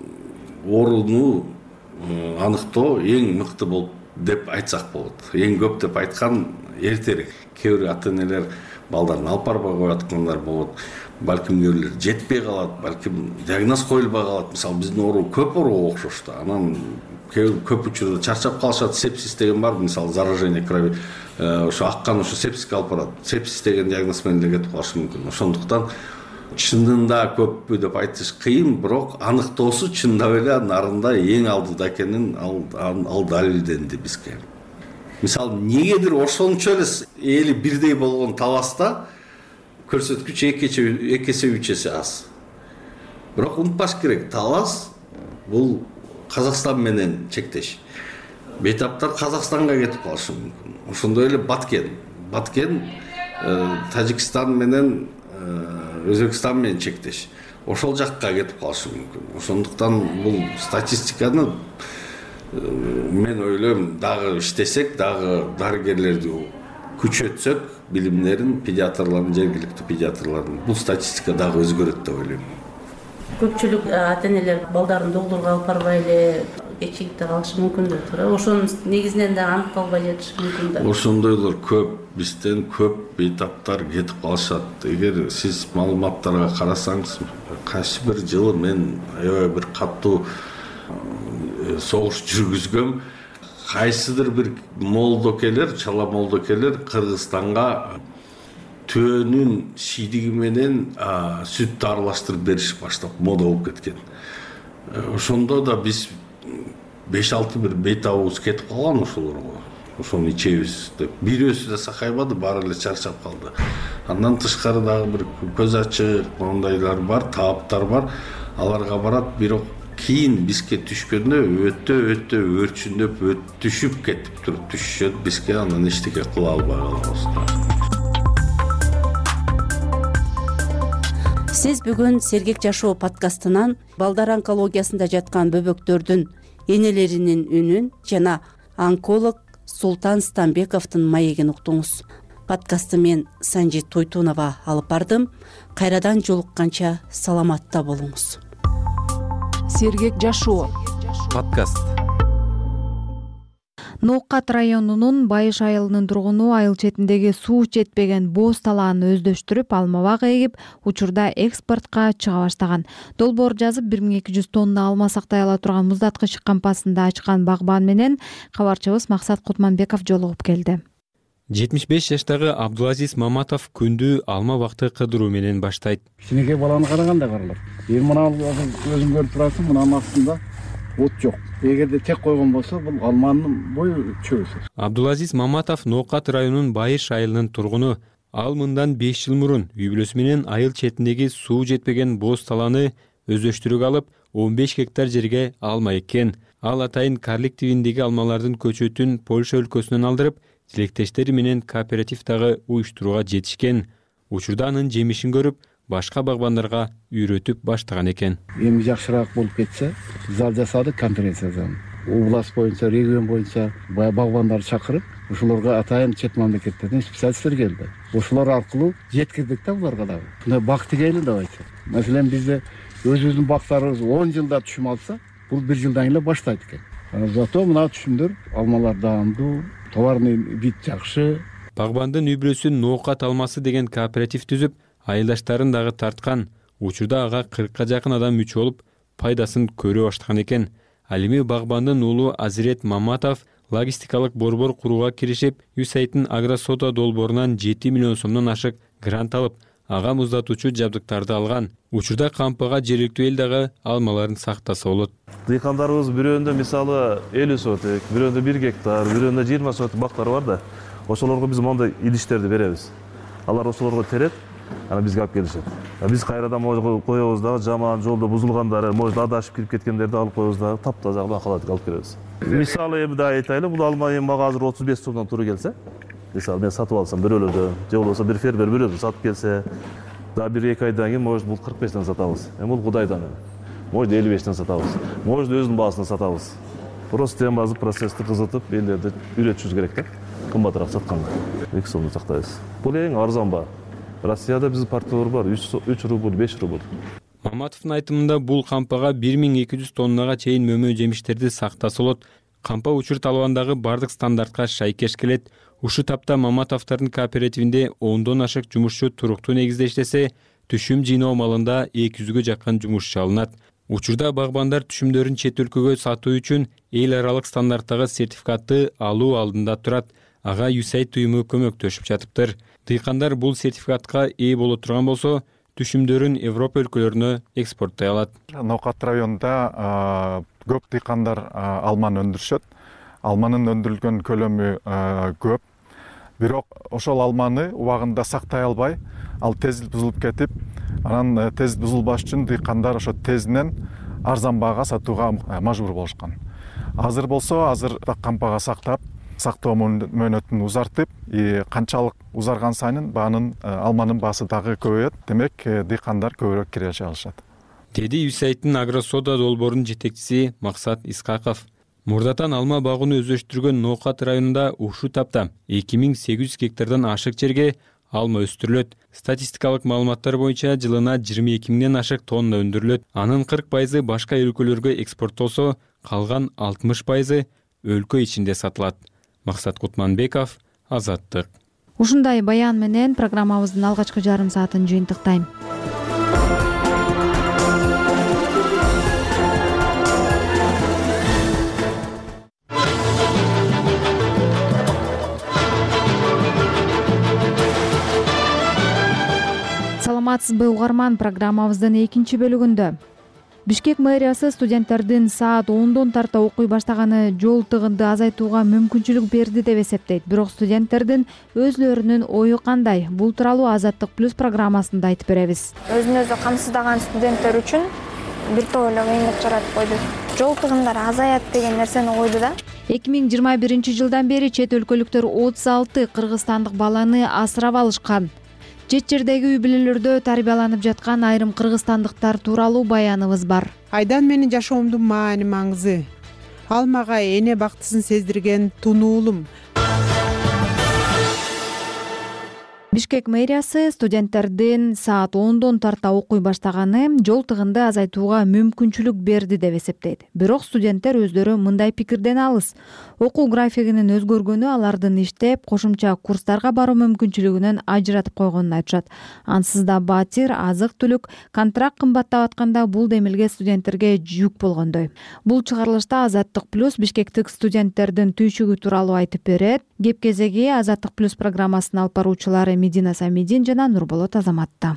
ооруну аныктоо эң мыкты болуп деп айтсак болот. Эң көп деп айткан эртерээк. Кээ бир ата-энелер балдарын алып барбай коюп аткандар болот. Балким кээ бирлер жетпей калат, балким диагноз коюлбай калат. Мисалы биздин оору көп ооруга окшош да. Анан көп учурда чарчап калышат. Сепсис деген бар, мисалы заражение крови, ошо аккан ошо сепсиске алып барат. Сепсис деген диагноз менен эле кетип калышы мүмкүн. Ошондуктан чындында көппү деп айтыш кыйын, бирок аныктоосу чындап эле Нарында эң алдыда экенин ал ал далилденди бизге. Мисалы, негедир ошончо эле эли бирдей болгон Таласта көрсөткүч эки эсе үч эсе аз. Бирок унутпаш керек, Талас бул Казакстан менен чектеш. Бейтаптар Казакстанга кетип калышы мүмкүн. Ошондой эле Баткен. Баткен Тажикстан менен Өзбекстан менен чектеш. Ошол жакка кетип калышы мүмкүн. Ошондуктан бул статистиканы мен ойлойм, дагы иштесек, дагы дарыгерлерди күчөтсөк, билимдерин, педиатрлардын, жергиликтүү педиатрлардын, бул статистика дагы өзгөрөт деп ойлойм. Көпчүлүк ата-энелер балдарын доктурга алып барбай эле кечигип калышы мүмкүн да тура. Ошонун негизинен да аныкталбай жатышы мүмкүн да. Ошондойлор көп, бизден көп бейтаптар кетип калышат. Эгер сиз маалыматтарга карасаңыз, кайсы бир жылы мен аябай бир каттуу согуш жүргүзгөм. Кайсыдыр бир молдокелер, чала молдокелер Кыргызстанга төөнүн сийдиги менен сүттү аралаштырып бериш баштап мода болуп кеткен. Ошондо да биз беш алты бир бейтабыбыз кетип калган ошолорго. Ошону ичебиз деп. Бирөөсү да сакайбады, баары эле чарчап калды. Андан тышкары дагы бир көз ачык мондайлар бар, тааптар бар. Аларга барат, бирок кийин бизге түшкөндө өтө өтө өрчүндөп түшүп кетип туруп түшүшөт бизге, анан эчтеке кыла албай калабыз. Сиз бүгүн Сергек жашоо подкастынан балдар онкологиясында жаткан бөбөктөрдүн энелеринин үнүн жана онколог Султан Станбековдун маегин уктуңуз. Подкастты мен Санжит Тойтунова алып бардым. Кайрадан жолукканча саламатта болуңуз. Сергек жашоо подкаст. Ноокат районунун Байыш айылынын тургуну айыл четиндеги суу жетпеген бооз талааны өздөштүрүп, алма бак эгип, учурда экспортко чыга баштаган. Долбоор жазып бир миң эки жүз тонна алма сактай ала турган муздаткыч кампасында ачкан багбан менен кабарчыбыз Максат Кутманбеков жолугуп келди. жетимиш беш жаштагы Абдулазиз Маматов күндү алма бакты кыдыруу менен баштайт. Кичинекей баланы караганда каралар. Эми мына өзүң көрүп турасың, мынанын астында от жок. Эгерде тек койгон болсо, бул алманын бою чөбүсү. Абдулазиз Маматов Ноокат районунун Байыш айылынын тургуну. Ал мындан беш жыл мурун үй бүлөсү менен айыл четиндеги суу жетпеген бооз талааны өздөштүрүүгө алып, он беш гектар жерге алма эккен. Ал атайын Карлик тибиндеги алмалардын көчөтүн Польша өлкөсүнөн алдырып, тилектештери менен кооператив дагы уюштурууга жетишкен. Учурда анын жемишин көрүп, башка багбандарга үйрөтүп баштаган экен. Эми жакшыраак болуп кетсе, зал жасадык, конференция залын. Область боюнча, регион боюнча багбандарды чакырып, ошолорго атайын чет мамлекеттерден специалисттер келди. Ошолор аркылуу жеткирдик да буларга дагы. Мына бак тигейли деп айтса. Маселен бизде өзүбүздүн бактарыбыз он жылда түшүм алса, бул бир жылдан эле баштайт экен. Зато мына түшүмдөр алмалар даамдуу, товарный вид жакшы. Багбандын үй бүлөсү Ноокат алмасы деген кооператив түзүп, айылдаштарын дагы тарткан. Учурда ага кыркка жакын адам мүчө болуп, пайдасын көрө баштаган экен. Ал эми багбандын уулу Азирет Маматов логистикалык борбор курууга киришип, Юсайттын агросода долбоорунан жети миллион сомдон ашык грант алып, ага муздатуучу жабдыктарды алган. Учурда кампага жергиликтүү эл дагы алмаларын сактаса болот. Дыйкандарыбыз бирөөндө мисалы элүү соток, бирөөндө бир гектар, бирөөндө жыйырма соток бактар бар да. Ошолорго биз мондай идиштерди беребиз. Алар ошолорго терет, ана бизге алып келишет. Биз кайрадан может коебуз дагы, жаман жолдо бузулгандары, может адашып кирип кеткендерди алып коебуз дагы, таптаза бакалатып алып келебиз. Мисалы эми да айтайлы, бул алма эми мага азыр отуз беш сомдон туура келсе, мисалы мен сатып алсам бирөөлөрдө, же болбосо бир фермер бирөөдөн сатып келсе, да бир эки айдан кийин может бул кырк бештен сатабыз. Эми бул Кудайдан. Может элүү бештен сатабыз. Может өзүнүн баасынан сатабыз. Просто эми азыр процессти кызытып, элдерди үйрөтүшүбүз керек да. Кымбатыраак сатканга. эки сомдо сактайбыз. Бул эң арзан баа. Россияда биздин партиялар бар, үч рубль, беш рубль. Маматовдун айтымында бул кампага бир миң эки жүз тоннага чейин мөмө жемиштерди сактаса болот. Кампа учурт албандагы бардык стандартка шайкеш келет. Ушу тапта Маматовдордун кооперативинде ондон ашык жумушчу туруктуу негизде иштесе, түшүм жыйноо малында эки жүзгө жакын жумушчу алынат. Учурда багбандар түшүмдөрүн чет өлкөгө сатуу үчүн эл аралык стандарттагы сертификатты алуу алдында турат. Ага Юсайт уюму көмөктөшүп жатыптыр. Дыйкандар бул сертификатка ээ боло турган болсо, түшүмдөрүн Европа өлкөлөрүнө экспорттой алат. Ноокат районунда көп дыйкандар алманы өндүрүшөт. Алманын өндүрүлгөн көлөмү көп. Бирок ошол алманы убагында сактай албай, ал тез бузулуп кетип, анан тез бузулбаш үчүн дыйкандар ошо тезинен арзан баага сатууга мажбур болушкан. Азыр болсо, азыр кампага сактап, сактоо мөөнөтүн узартып, канчалык узарган сайын баанын алманын баасы дагы көбөйөт. Демек, дыйкандар көбүрөөк киреше алышат. Деди Юсайттын агросода долбоорунун жетекчиси Максат Исқақов. Мурдатан алма багууну өздөштүргөн Ноокат районунда ушу тапта эки миң сегиз жүз гектардан ашык жерге алма өстүрүлөт. Статистикалык маалыматтар боюнча жылына жыйырма эки миңден ашык тонна өндүрүлөт. Анын кырк пайызы башка өлкөлөргө экспорттолсо, калган алтымыш пайызы өлкө ичинде сатылат. Максат Кутманбеков, Азаттык. Ушундай баян менен программабыздын алгачкы жарым саатын жыйынтыктайм. Саламатсызбы угарман, программабыздын экинчи бөлүгүндө Бишкек мэриясы студенттердин саат ондон тарта окуй баштаганы жол тыгынды азайтууга мүмкүнчүлүк берди деп эсептейт. Бирок студенттердин өзлөрүнүн ою кандай? Бул тууралуу Азаттык плюс программасында айтып беребиз. Өзүн өзү камсыздаган студенттер үчүн бир топ эле кыйынчылык жаратып койду. Жол тыгындары азаят деген нерсени койду да. эки миң жыйырма биринчи жылдан бери чет өлкөлүктөр отуз алты кыргызстандык баланы асырап алышкан. Чет жердеги үй бүлөлөрдө тарбияланып жаткан айрым кыргызстандыктар тууралуу баяныбыз бар. Айдан менин жашоомдун маани маңызы. Ал мага эне бактысын сездирген тунуулум. Бишкек мэриясы студенттердин саат ондон тарта окуй баштаганы жол тыгынды азайтууга мүмкүнчүлүк берди деп эсептейт. Бирок студенттер өздөрү мындай пикирден алыс. Окуу графигинин өзгөргөнү алардын иштеп, кошумча курстарга баруу мүмкүнчүлүгүнөн ажыратып койгонун айтышат. Ансыз да батир, азык-түлүк, контракт кымбаттап атканда бул демилге студенттерге жүк болгондой. Бул чыгарылышта Азаттык плюс бишкектик студенттердин түйшүгү тууралуу айтып берет. Кеп кезеги Азаттык плюс программасынын алып баруучулары Медина Самидин жана Нурболот Азаматта.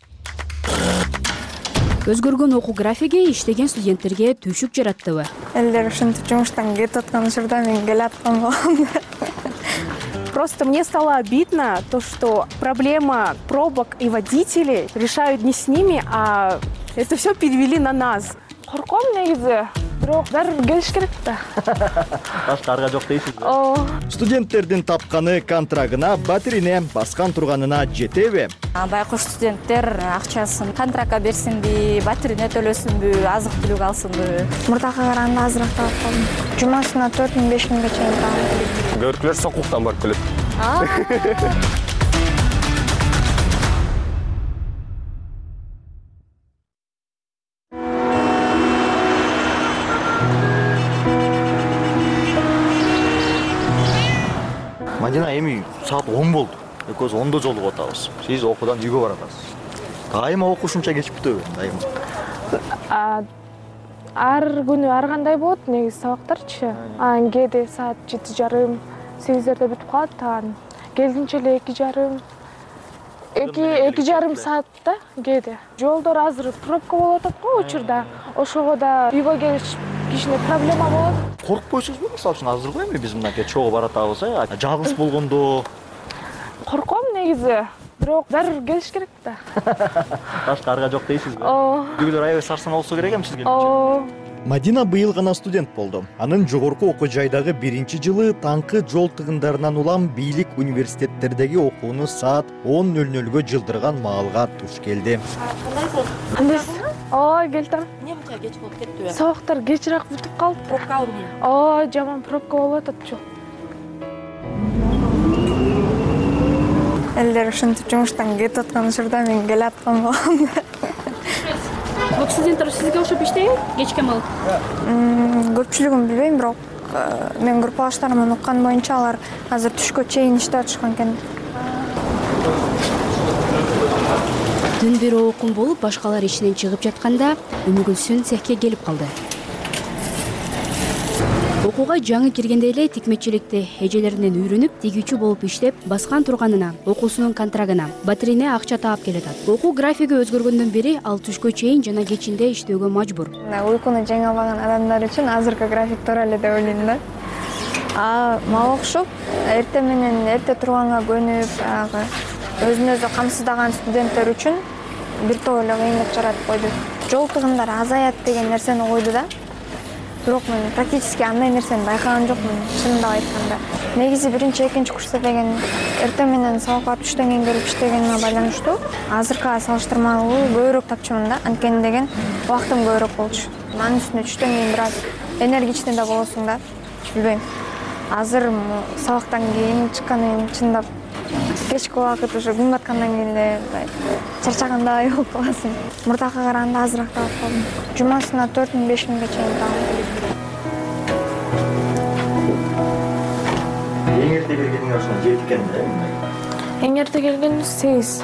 Өзгөргөн окуу графиги иштеген студенттерге түйшүк жараттыбы? Элдер ушинтип жумуштан кетип аткан учурда мен келаткан болом. Просто мне стало обидно то, что проблема пробок и водителей решают не с ними, а это все перевели на нас. Корком негизи. бирок баары бир келиш керек да. Башка арга жок дейсизби? Ооба. Студенттердин тапканы контрагына, батирине баскан турганына жетеби? Байкуш студенттер акчасын контрактка берсинби, батирине төлөсүнбү, азык түлүк алсынбы? Мурдага караганда азыраак таап калдым. Жумасына төрт миң беш миңге чейин таап. Көркүлөр сокуктан барып келет. Мадина, эми саат он болду. Экөөбүз ондо жолугуп атабыз. Сиз окуудан үйгө барасыз. Дайыма окуу ушунча кеч бүтөбү, дайыма. Ар күнү ар кандай болот негизи сабактарчы. Анан кээде саат жети жарым, сегиздерде бүтүп калат, анан келгенче эле эки жарым. Эки эки жарым саатта кээде. Жолдор азыр пробка болуп атат го учурда. Ошого да үйгө келиш кичине проблема болот. Коркпойсузбу? Мисалы үчүн азыр го эми биз мынакей чогуу баратабыз, э, жалгыз болгондо. Корком негизи, бирок баары бир келиш керек да. Башка арга жок дейсизби? Ооба. Бүгүлөр аябай сарсанаа болсо керек эми сизге. Ооба. Мадина быйыл гана студент болду. Анын жогорку окуу жайдагы биринчи жылы таңкы жол тыгындарынан улам бийлик университеттердеги окууну саат он нөл нөлгө жылдырган маалга туш келди. Кандайсыз? Ооба, келдим. Эмне мынча кеч болуп кеттиби? Сабактар кечирээк бүтүп калды. Пробка болду. Ооба, жаман пробка болуп атат. Элдер ушинтип жумуштан кетип аткан учурда мен келаткан болом. Бул студенттер сизге окшоп иштейби? Кечке маал? Көпчүлүгүн билбейм, бирок мен группалаштарымдан уккан боюнча алар азыр түшкө чейин иштеп атышкан экен. Түн бир окун болуп, башкалар ишинен чыгып жатканда Үмүгүлсүн цехке келип калды. Окууга жаңы киргенде эле тикмечиликти эжелеринен үйрөнүп, тигүүчү болуп иштеп, баскан турганына, окуусунун контрагына, батирине акча таап келатат. Окуу графиги өзгөргөндөн бери ал түшкө чейин жана кечинде иштөөгө мажбур. Уйкуну жеңе албаган адамдар үчүн азыркы график туура эле деп ойлойм да. А мага окшоп, эрте менен эрте турганга көнүп, баягы өзүн өзү камсыздаган студенттер үчүн бир топ эле кыйынчылык жаратып койду. Жол тыгындары азаят деген нерсени койду да. Бирок мен практически андай нерсени байкаган жокмун, чынында айтканда. Негизи биринчи, экинчи курста деген эрте менен сабакка түштөн кийин келип иштегениме байланыштуу. Азыркыга салыштырмалуу көбүрөөк тапчумун да, анткени деген убактым көбүрөөк болчу. Анын үстүнө түштөн кийин бир аз энергичный да болосуң да. Билбейм. Азыр сабактан кийин чыккандан кийин чындап кечки убакыт уже күн баткандан кийин эле чарчагандай болуп каласың. Мурдага караганда азыраак таап калдым. Жумасына төрт миң беш миңге чейин таап. Эң эрте келгениңер ошондо жети экен да. Эң эрте келгенибиз сегиз.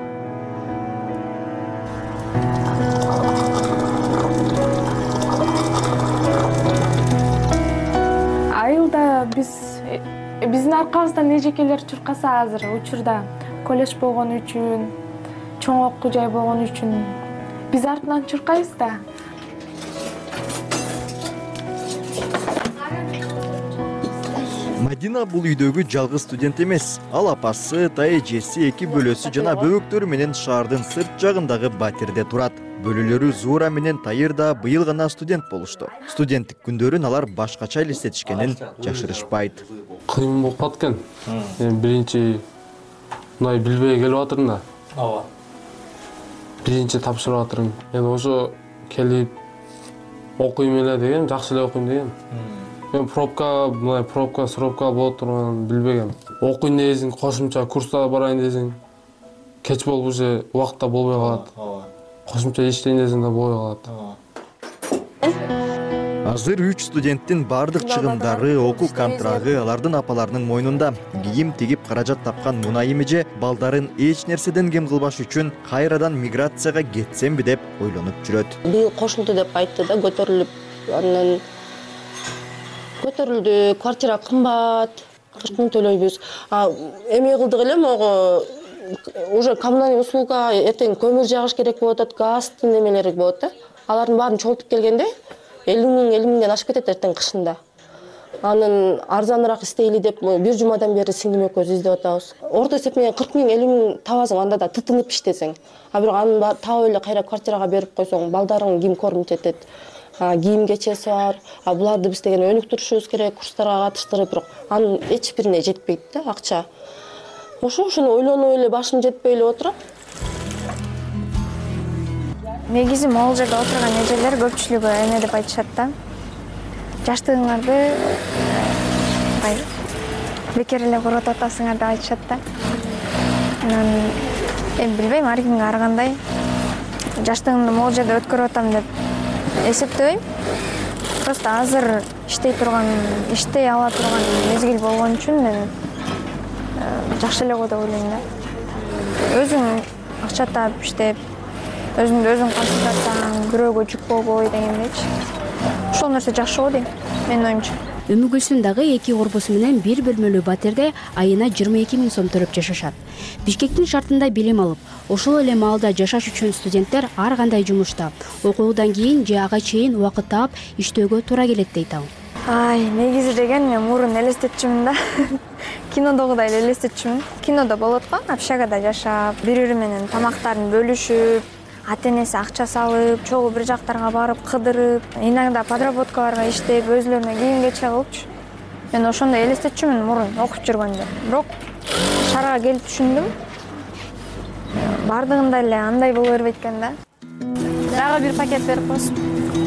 Айылда биз биздин аркабыздан эжекелер чуркаса азыр учурда колледж болгон үчүн, чоң окуу жай болгон үчүн биз артынан чуркайбыз да. Мадина бул үйдөгү жалгыз студент эмес. Ал апасы, эжеси, эки бөлөсү жана бөбөктөрү менен шаардын сырт жагындагы батирде турат. Бөлөлөрү Зура менен Тайыр да быйыл гана студент болушту. Студенттик күндөрүн алар башкача элестетишкенин жашырышпайт. Кыйын болуп калат экен. Мен биринчи мындай билбей келип атырмын да. Ооба. Биринчи тапшырып атырмын. Мен ошо келип окуйм эле деген, жакшы эле окуйм деген. Мен пробка, мындай пробка, сробка болот турганын билбегем. Окуйм десең, кошумча курста барайын десең, кеч болуп уже убакытта болбой калат. Кошумча иштейин десең да болбой калат. Азыр үч студенттин бардык чыгымдары, окуу контрагы алардын апаларынын мойнунда. Кийим тигип каражат тапкан Мунайым эже балдарын эч нерседен кем кылбаш үчүн кайрадан миграцияга кетсемби деп ойлонуп жүрөт. Быйыл кошулду деп айтты да, көтөрүлүп, анан көтөрүлдү, квартира кымбат, кырк миң төлөйбүз. А эме кылдык эле могу уже коммунальный услуга, эртең көмүр жагыш керек болуп атат, газдын немелери болот да. Алардын баарын чогултуп келгенде элүү миң элүү миңден ашып кетет эртең кышында. Анын арзаныраак иштейли деп бир жумадан бери сиңдим экөөбүз издеп атабыз. Орто эсеп менен кырк миң элүү миң табасың, анда да тытынып иштесең. А бирок анын таап эле кайра квартирага берип койсоң, балдарың ким көрүнүп жетет. кийим кечеси бар, буларды биз деген өнүктүрүшүбүз керек, курстарга катыштырып, бирок анын эч бирине жетпейт да акча. Ошо ошону ойлонуп эле башым жетпей эле отурат. Негизи могул жерде отурган эжелер көпчүлүгү эме деп айтышат да. Жаштыгыңарды бекер эле курутуп атасыңар деп айтышат да. Анан эми билбейм, ар кимге ар кандай. Жаштыгымды могул жерде өткөрүп атам деп эсептебейм. Просто азыр иштей турган, иштей ала турган мезгил болгон үчүн мен жакшы эле го деп ойлойм да. Өзүң акча таап иштеп, өзүңдү өзүң камсыздасаң, бирөөгө жүк болбой дегендейчи. Ошол нерсе жакшы го дейм, менин оюмча. Өмүгүлсүн дагы эки корпусу менен бир бөлмөлүү батирде айына жыйырма эки миң сом төлөп жашашат. Бишкектин шартында билим алып, ошол эле маалда жашаш үчүн студенттер ар кандай жумушта, окуудан кийин же ага чейин убакыт таап иштөөгө туура келет дейт ал. Ай, негизи деген мен мурун элестетчүмүн да. Кинодогудай эле элестетчүмүн. Кинодо болот го, общагада жашап, бири-бири менен тамактарын бөлүшүп, ата-энеси акча салып, чогуу бир жактарга барып кыдырып, иногда подработкаларга иштеп, өзүлөрүнө кийим кече кылыпчы. Мен ошондой элестетчүмүн мурун окуп жүргөндө. Бирок шаарга келип түшүндүм. Бардыгында эле андай боло бербейт экен да. Дагы бир пакет берип койсун.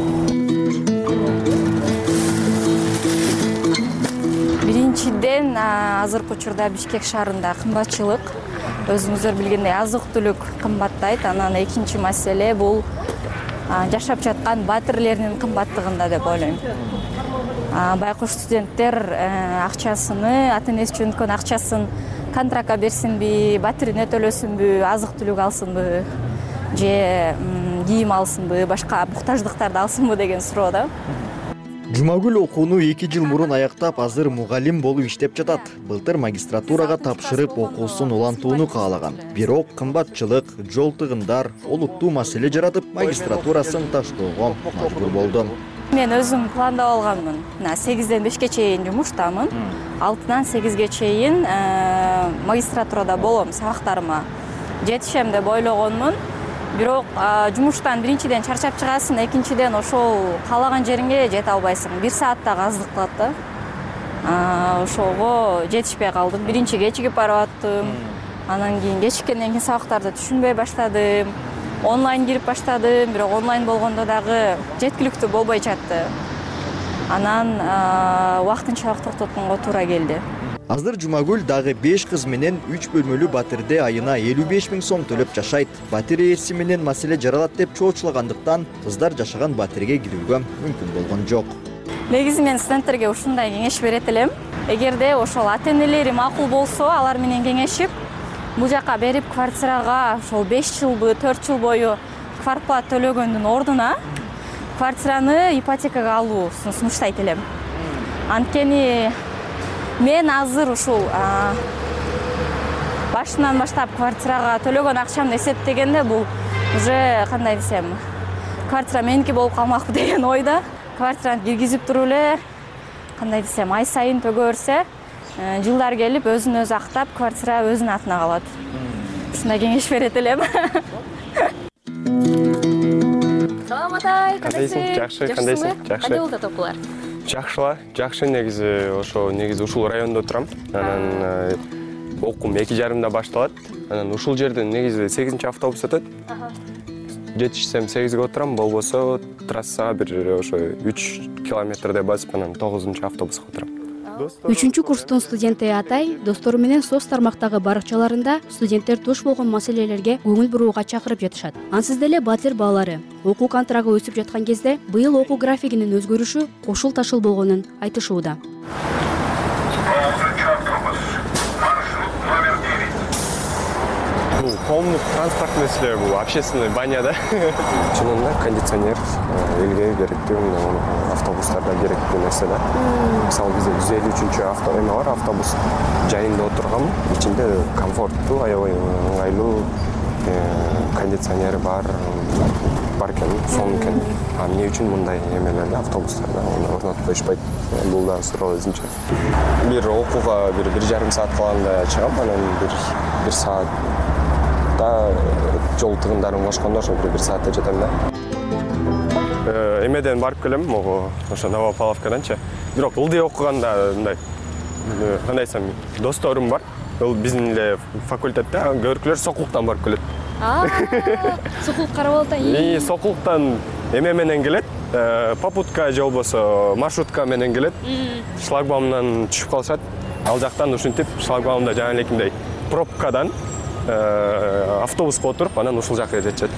Биринчиден, азыркы учурда Бишкек шаарында кымбатчылык, өзүңүздөр билгендей азык-түлүк кымбаттайт. Анан экинчи маселе бул жашап жаткан батирлердин кымбаттыгында деп ойлойм. Байкуш студенттер акчасыны, ата-энеси жөнөткөн акчасын контрактка берсинби, батирине төлөсүнбү, азык-түлүк алсынбы, же кийим алсынбы, башка муктаждыктарды алсынбы деген суроо да. Жумагүл окууну эки жыл мурун аяктап, азыр мугалим болуп иштеп жатат. Былтыр магистратурага тапшырып окуусун улантууну каалаган. Бирок кымбатчылык, жол тыгындар, олуттуу маселе жаратып, магистратурасын таштоого мажбур болду. Мен өзүм пландап алганмын. сегизден бешке чейин жумуштамын. алтыдан сегизге чейин магистратурада болом, сабактарыма жетишем деп ойлогонмун. Бирок жумуштан биринчиден чарчап чыгасың, экинчиден ошол каалаган жериңе жете албайсың. бир сааттагы аздык кылат да. Ошого жетишпей калдым. Биринчи кечигип барып аттым. Анан кийин кечиккенден кийин сабактарды түшүнбөй баштадым. Онлайн кирип баштадым, бирок онлайн болгондо дагы жеткиликтүү болбой жатты. Анан убактынчалык токтотконго туура келди. Азыр Жумагүл дагы беш кыз менен үч бөлмөлүү батирде айына элүү беш миң сом төлөп жашайт. Батир ээси менен маселе жаралат деп чоочулагандыктан кыздар жашаган батирге кирүүгө мүмкүн болгон жок. Негизи мен студенттерге ушундай кеңеш берет элем. Эгерде ошол ата-энелери макул болсо, алар менен кеңешип, бул жака берип квартирага ошол беш жылбы, төрт жыл бою квартплата төлөгөндүн ордуна квартираны ипотекага алуусун сунуштайт элем. Анткени мен азыр ушул башынан баштап квартирага төлөгөн акчамды эсептегенде бул уже кандай десем, квартира меники болуп калмакпы деген ойда. Квартираны киргизип туруп эле, кандай десем, ай сайын төгө берсе, жылдар келип өзүн өзү актап, квартира өзүнүн атына калат. Ушундай кеңеш берет элем. Салам атай, кандайсың? Жакшы, кандайсың? Жакшы. Кандай болду окуулар? Жакшыла, жакшы негизи ошо негизи ушул райондо турам. Анан окуум эки жарымда башталат. Анан ушул жерден негизи сегизинчи автобус өтөт. Жетишсем сегизге отурам, болбосо трассага бир ошо үч километрдей басып, анан тогузунчу автобуска отурам. Үчүнчү курстун студенти Атай достору менен соц тармактагы баракчаларында студенттер туш болгон маселелерге көңүл бурууга чакырып жатышат. Ансыз деле батир баалары окуу контрагы өсүп жаткан кезде быйыл окуу графигинин өзгөрүшү кошул ташыл болгонун айтышууда. Бул коомдук транспорт маселе, бул общественный баня да. Чынында кондиционер элге керектүү, автобустарда керектүү нерсе да. Мисалы бизде жүз элүү үчүнчү автобус бар, автобус жайында отурган, ичинде комфорттуу, аябай ыңгайлуу кондиционери бар, бар экен, сонун экен. А эмне үчүн мындай эмелерди автобустарда орнотуп коюшпайт? Бул да суроо өзүнчө. Бир окууга бир бир жарым саат калганда чыгам, анан бир бир саат жол тыгындарын кошкондо ошо бир бир саатта жетем да. эмеден барып келем, могу ошо Новопавловкаданчы. Бирок ылдый окуганда мындай кандай десем, досторум бар. Ол биздин эле факультетте көркүлөр Сокулуктан барып келет. Сокулук карап атат. И Сокулуктан эме менен келет, попутка же болбосо маршрутка менен келет. Шлагбаумдан түшүп калышат. Ал жактан ушинтип шлагбаумда жана элекиндей пробкадан автобуска отуруп, анан ушул жака жетишет.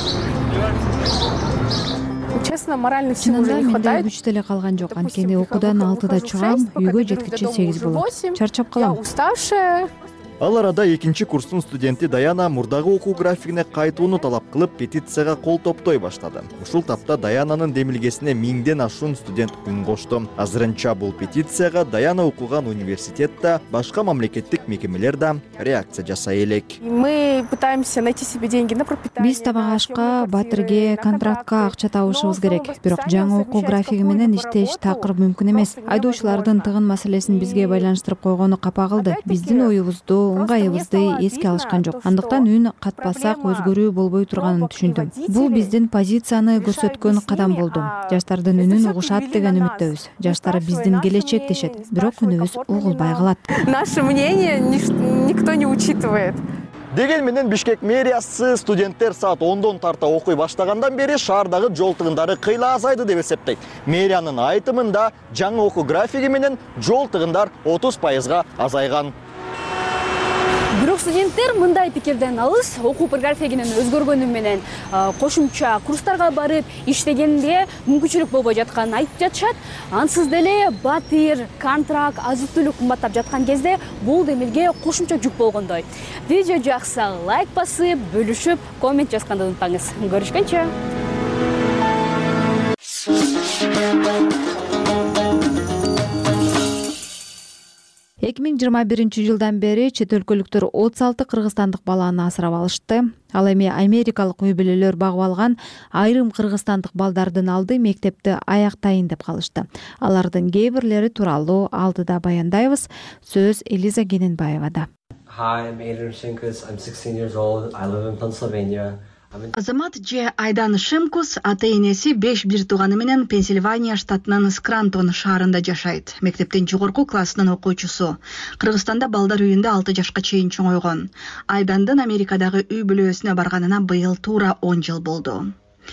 Честно, моральных сил уже не хватает. Күч деле калган жок. Анткени окуудан алтыда чыгам, үйгө жеткиче сегиз болот. Чарчап калам. Я уставшая. Ал арада экинчи курстун студенти Даяна мурдагы окуу графигине кайтууну талап кылып, петицияга кол топтой баштады. Ушул тапта Даянанын демилгесине миңден ашуун студент үн кошту. Азырынча бул петицияга Даяна окуган университетте, башка мамлекеттик мекемелер да реакция жасай элек. Мы пытаемся найти себе деньги на пропитание. Биз табак ашка, батирге, контрактка акча табышыбыз керек. Бирок жаңы окуу графиги менен иштеш такыр мүмкүн эмес. Айдоочулардын тыгын маселесин бизге байланыштырып койгону капа кылды. Биздин оюбузду, ыңгайыбызды эске алышкан жок. Андыктан үн катпасак өзгөрүү болбой турганын түшүндүм. Бул биздин позицияны көрсөткөн кадам болду. Жаштардын үнүн угушат деген үмүттөбүз. Жаштар биздин келечек дешет, бирок үнүбүз угулбай калат. Наше мнение никто не учитывает. Деген менен Бишкек мэриясы студенттер саат ондон тарта окуй баштагандан бери шаардагы жол тыгындары кыйла азайды деп эсептейт. Мэриянын айтымында жаңы окуу графиги менен жол тыгындар отуз пайызга азайган. Бирок студенттер мындай пикирден алыс, окуу графигинин өзгөргөнү менен кошумча курстарга барып иштегенде мүмкүнчүлүк болбой жатканын айтып жатышат. Ансыз деле батир, контракт, азык-түлүк кымбаттап жаткан кезде бул демилге кошумча жүк болгондой. Видео жакса лайк басып, бөлүшүп, коммент жазганды унутпаңыз. Көрүшкөнчө. эки миң жыйырма биринчи жылдан бери чет өлкөлүктөр отуз алты кыргызстандык баланы асырап алышты. Ал эми америкалык үй бүлөлөр багып алган айрым кыргызстандык балдардын алды мектепти аяктайын деп калышты. Алардын кээ бирлери тууралуу алдыда баяндайбыз. Сөз Элиза Гененбаевада. Hi, I'm Adrian Shinkus. I'm sixteen years old. I live in Pennsylvania. Азамат же Айдан Шимкус ата-энеси беш бир тууганы менен Пенсильвания штатынын Скрантон шаарында жашайт. Мектептин жогорку классынын окуучусу. Кыргызстанда балдар үйүндө алты жашка чейин чоңойгон. Айдандын Америкадагы үй бүлөсүнө барганына быйыл туура он жыл болду.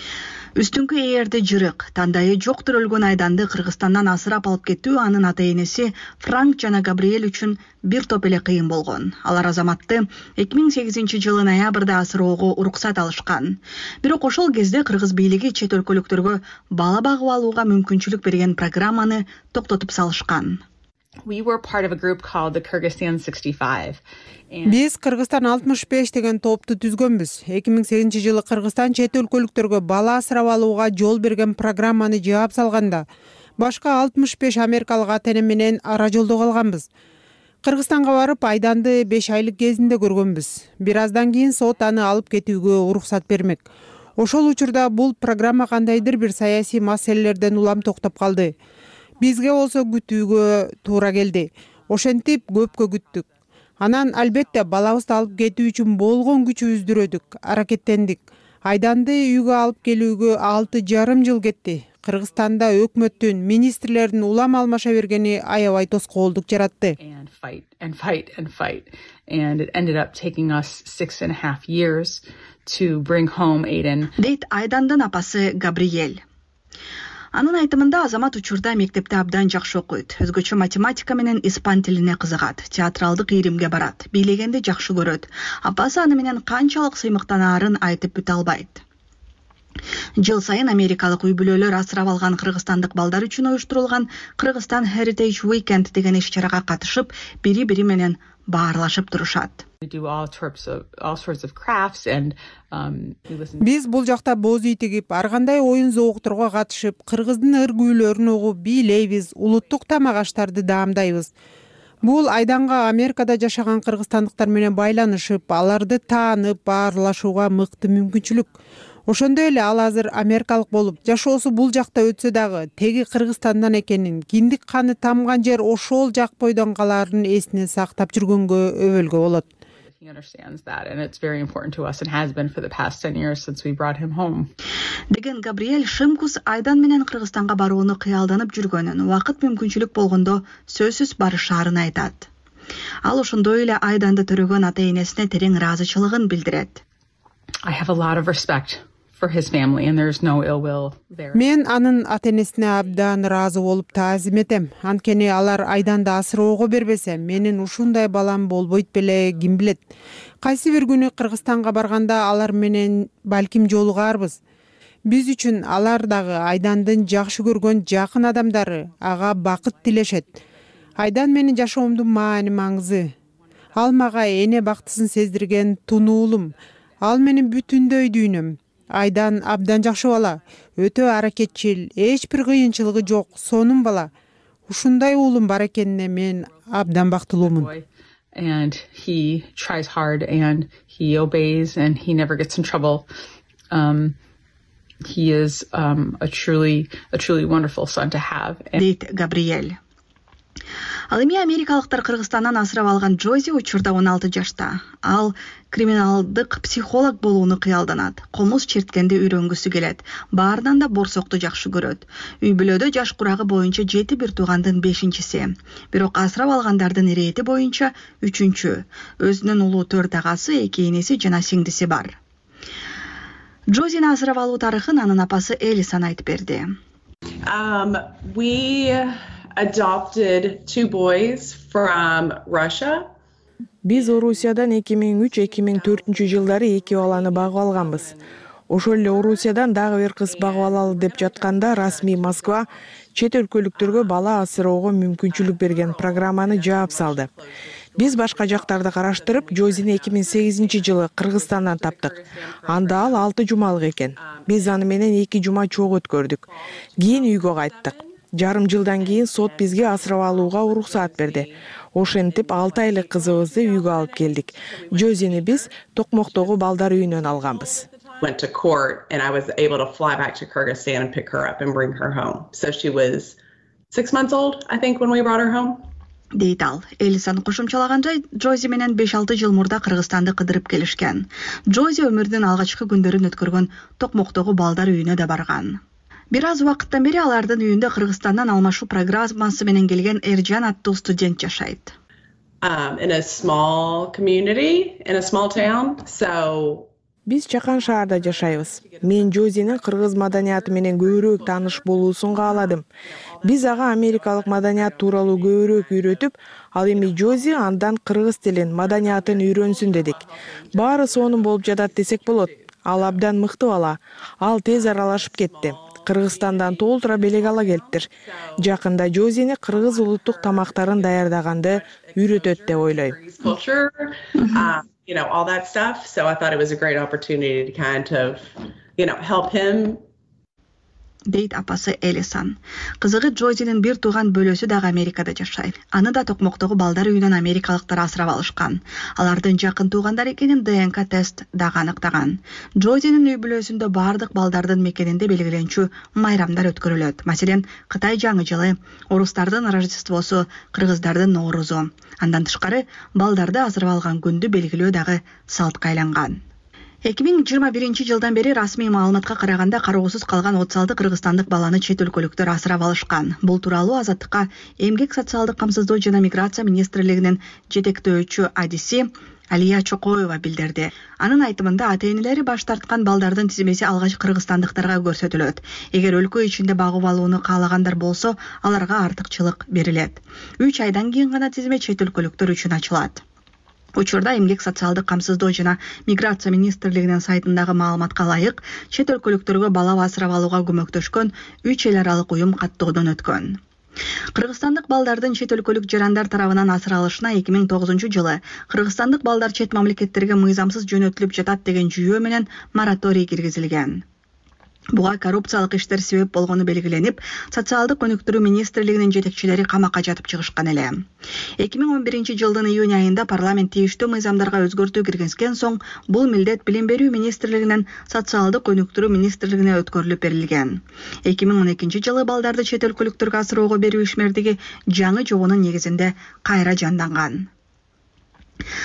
Үстүңкү ээрди жырык, тандайы жок төрөлгөн Айданды Кыргызстандан асырап алып кетүү анын ата-энеси Франк жана Габриэль үчүн бир топ эле кыйын болгон. Алар Азаматты эки миң сегизинчи жылы ноябрда асыроого уруксат алышкан. Бирок ошол кезде кыргыз бийлиги чет өлкөлүктөргө бала багып алууга мүмкүнчүлүк берген программаны токтотуп салышкан. We were part of a group called the Kyrgyzstan sixty-five. Биз Кыргызстан алтымыш беш деген топту түзгөнбүз. эки миң сегизинчи жылы Кыргызстан чет өлкөлүктөргө бала асырап алууга жол берген программаны жаап салганда, башка алтымыш беш америкалык ата-эне менен ара жолдо калганбыз. Кыргызстанга барып Айданды беш айлык кезинде көргөнбүз. Бир аздан кийин сот аны алып кетүүгө уруксат бермек. Ошол учурда бул программа кандайдыр бир саясий маселелерден улам токтоп калды. Бизге болсо күтүүгө туура келди. Ошентип көпкө күттүк. Анан албетте балабызды алып кетүү үчүн болгон күчүбүздү үрөдүк, аракеттендик. Айданды үйгө алып келүүгө алты жарым жыл кетти. Кыргызстанда өкмөттүн, министрлердин улам алмаша бергени аябай тоскоолдук жаратты. And fight and fight and fight. And it ended up taking us six and a half years to bring home Aiden. Дейт Айдандын апасы Габриэль. Анын айтымында Азамат учурда мектепте абдан жакшы окуйт. Өзгөчө математика менен испан тилине кызыгат. Театралдык ийримге барат. Бийлегенди жакшы көрөт. Апасы аны менен канчалык сыймыктанаарын айтып бүтө албайт. Жыл сайын америкалык үй бүлөлөр асырап алган кыргызстандык балдар үчүн уюштурулган Кыргызстан Heritage Weekend деген иш-чарага катышып, бири-бири менен баарлашып турушат. Биз бул жакта боз үй тигип, ар кандай оюн зоокторго катышып, кыргыздын ыр күүлөрүн угуп, бийлейбиз, улуттук тамак аштарды даамдайбыз. Бул Айданга Америкада жашаган кыргызстандыктар менен байланышып, аларды таанып, баарлашууга мыкты мүмкүнчүлүк. Ошондой эле ал азыр америкалык болуп, жашоосу бул жакта өтсө дагы теги Кыргызстандан экенин, киндик каны тамган жер ошол жак бойдон калаарын эсине сактап жүргөнгө өбөлгө болот. He understands that, and it's very important to us and has been for the past ten years since we brought him home. Деген Габриэль Шимкус Айдан менен Кыргызстанга барууну кыялданып жүргөнүн, убакыт мүмкүнчүлүк болгондо сөзсүз барышаарын айтат. Ал ошондой эле Айданды төрөгөн ата-энесине терең ыраазычылыгын билдирет. I have a lot of respect for his family and there's no ill will there. Мен анын ата-энесине абдан ыраазы болуп таазим этем. Анткени алар Айданды асыроого бербесе, менин ушундай балам болбойт беле, ким билет. Кайсы бир күнү Кыргызстанга барганда алар менен балким жолугаарбыз. Биз үчүн алар дагы Айдандын жакшы көргөн жакын адамдары, ага бакыт тилешет. Айдан менин жашоомдун маани маңызы. Ал мага эне бактысын сездирген тунуулум. Ал менин бүтүндөй дүйнөм. Айдан абдан жакшы бала, өтө аракетчил, эч бир кыйынчылыгы жок, сонун бала. Ушундай уулум бар экенине мен абдан бактылуумун. And he tries hard and he obeys and he never gets in trouble. Um, he is um, a truly a truly wonderful son to have. Дейт Габриэль. Ал эми америкалыктар Кыргызстандан асырап алган Джози учурда он алты жашта. Ал криминалдык психолог болууну кыялданат. Комуз черткенди үйрөнгүсү келет. Баарынан да борсокту жакшы көрөт. Үй бүлөдө жаш курагы боюнча жети бир туугандын бешинчиси. Бирок асырап алгандардын ирети боюнча үчүнчү. Өзүнүн улуу төрт агасы, эки энеси жана сиңдиси бар. Джозини асырап алуу тарыхын анын апасы Элисан айтып берди. Um, we adopted two boys from Russia. Биз Орусиядан эки миң үч эки миң төртүнчү жылдары эки баланы багып алганбыз. Ошол эле Орусиядан дагы бир кыз багып алалы деп жатканда расмий Москва чет өлкөлүктөргө бала асыроого мүмкүнчүлүк берген программаны жаап салды. Биз башка жактарды караштырып, Джозини эки миң сегизинчи жылы Кыргызстандан таптык. Анда ал алты жумалык экен. Биз аны менен эки жума чогуу өткөрдүк. Кийин үйгө кайттык. Жарым жылдан кийин сот бизге асырап алууга уруксаат берди. Ошентип алты айлык кызыбызды үйгө алып келдик. Джозини биз Токмоктогу балдар үйүнөн алганбыз. Went to court and I was able to fly back to Kyrgyzstan and pick her up and bring her home. So she was six months old, I think, when we brought her home. Дейт ал. Элисан кошумчалагандай, Джози менен беш алты жыл мурда Кыргызстанды кыдырып келишкен. Джози өмүрүнүн алгачкы күндөрүн өткөргөн Токмоктогу балдар үйүнө да барган. Бир аз убакыттан бери алардын үйүндө Кыргызстандан алмашуу программасы менен келген Эржан аттуу студент жашайт. Um, in a small community, in a small town, so Биз чакан шаарда жашайбыз. Мен Джозинин кыргыз маданияты менен көбүрөөк тааныш болуусун кааладым. Биз ага америкалык маданият тууралуу көбүрөөк үйрөтүп, ал эми Джози андан кыргыз тилин, маданиятын үйрөнсүн дедик. Баары сонун болуп жатат десек болот. Ал абдан мыкты бала. Ал тез аралашып кетти. Кыргызстандан толтура белек ала келиптир. Жакында Джозини кыргыз улуттук тамактарын даярдаганды үйрөтөт деп ойлойм. You know, all that stuff. So I thought it was a great opportunity to kind of, you know, help him. Дейт апасы Элисан. Кызыгы Джозинин бир тууган бөлөсү дагы Америкада жашайт. Аны да Токмоктогу балдар үйүнөн америкалыктар асырап алышкан. Алардын жакын туугандар экенин ДНК тест дагы аныктаган. Джозинин үй бүлөсүндө бардык балдардын мекенинде белгиленчү майрамдар өткөрүлөт. Маселен, Кытай жаңы жылы, орустардын Рождествосу, кыргыздардын Ноорузу. Андан тышкары балдарды асырап алган күндү белгилөө дагы салтка айланган. эки миң жыйырма биринчи жылдан бери расмий маалыматка караганда кароосуз калган отуз алты кыргызстандык баланы чет өлкөлүктөр асырап алышкан. Бул тууралуу Азаттыкка Эмгек социалдык камсыздоо жана миграция министрлигинин жетектөөчү адиси Алия Чокоева билдирди. Анын айтымында ата-энелери баш тарткан балдардын тизмеси алгач кыргызстандыктарга көрсөтүлөт. Эгер өлкө ичинде багып алууну каалагандар болсо, аларга артыкчылык берилет. үч айдан кийин гана тизме чет өлкөлүктөр үчүн ачылат. Учурда Эмгек социалдык камсыздоо жана миграция министрлигинин сайтындагы маалыматка ылайык, чет өлкөлүктөргө бала асырап алууга көмөктөшкөн үч эл аралык уюм каттоодон өткөн. Кыргызстандык балдардын чет өлкөлүк жарандар тарабынан асыралышына эки миң тогузунчу жылы кыргызстандык балдар чет мамлекеттерге мыйзамсыз жөнөтүлүп жатат деген жүйөө менен мораторий киргизилген. Буга коррупциялык иштер себеп болгону белгиленип, социалдык өнүктүрүү министрлигинин жетекчилери камакка жатып чыгышкан эле. эки миң он биринчи жылдын июнь айында парламент тийиштүү мыйзамдарга өзгөртүү киргизген соң, бул милдет билим берүү министрлигинен социалдык өнүктүрүү министрлигине өткөрүлүп берилген. эки миң он экинчи жылы балдарды чет өлкөлүктөргө асыроого берүү ишмердиги жаңы жобонун негизинде кайра жанданган.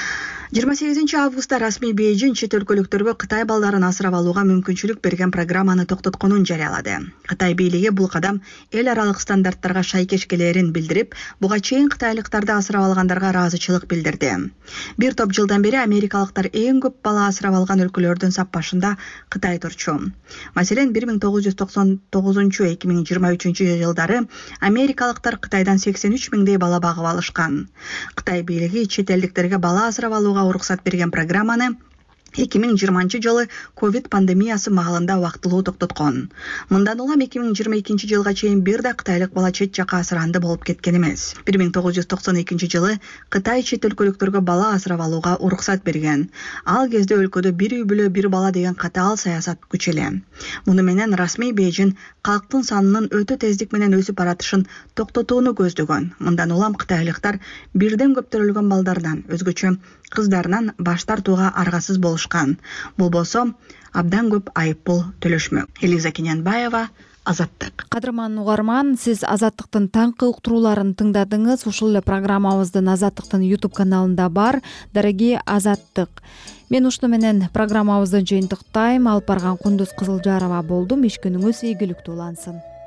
жыйырма сегизинчи августта расмий Бейжин чет өлкөлүктөргө Кытай балдарын асырап алууга мүмкүнчүлүк берген программаны токтотконун жарыялады. Кытай бийлиги бул кадам эл аралык стандарттарга шайкеш келерин билдирип, буга чейин кытайлыктарды асырап алгандарга ыраазычылык билдирди. Бир топ жылдан бери америкалыктар эң көп бала асырап алган өлкөлөрдүн саппашында Кытай турчу. Маселен, бир миң тогуз жүз токсон тогузунчу — эки миң жыйырма үчүнчү жылдары америкалыктар Кытайдан сексен үч миңдей бала багып алышкан. Кытай бийлиги чет элдиктерге бала асырап алууга уруксат берген программаны эки миң жыйырманчы жылы ковид пандемиясы маалында убактылуу токтоткон. Мындан улам эки миң жыйырма экинчи жылга чейин бир да кытайлык бала чет жакка асыранды болуп кеткен эмес. бир миң тогуз жүз токсон экинчи жылы Кытай чет өлкөлүктөргө бала асырап алууга уруксат берген. Ал кезде өлкөдө бир үй бүлө бир бала деген катаал саясат күч эле. Муну менен расмий Бейжин калктын санынын өтө тездик менен өсүп баратышын токтотууну көздөгөн. Мындан улам кытайлыктар бирден көптөрүлгөн балдардан, өзгөчө кыздарынан баш тартууга аргасыз болушкан. Бул болсо абдан көп айыппул төлөшмөк. Элиза Кененбаева, Азаттык. Кадырман угарман, сиз Азаттыктын таңкы уктурууларын тыңдадыңыз. Ушул эле программабыздын Азаттыктын YouTube каналында бар. Дорогие Азаттык. Мен ушуну менен программабыздын жыйынтыктайм. Алып барган Кундуз Кызылжарова болдум. Иш күнүңүз ийгиликтүү улансын.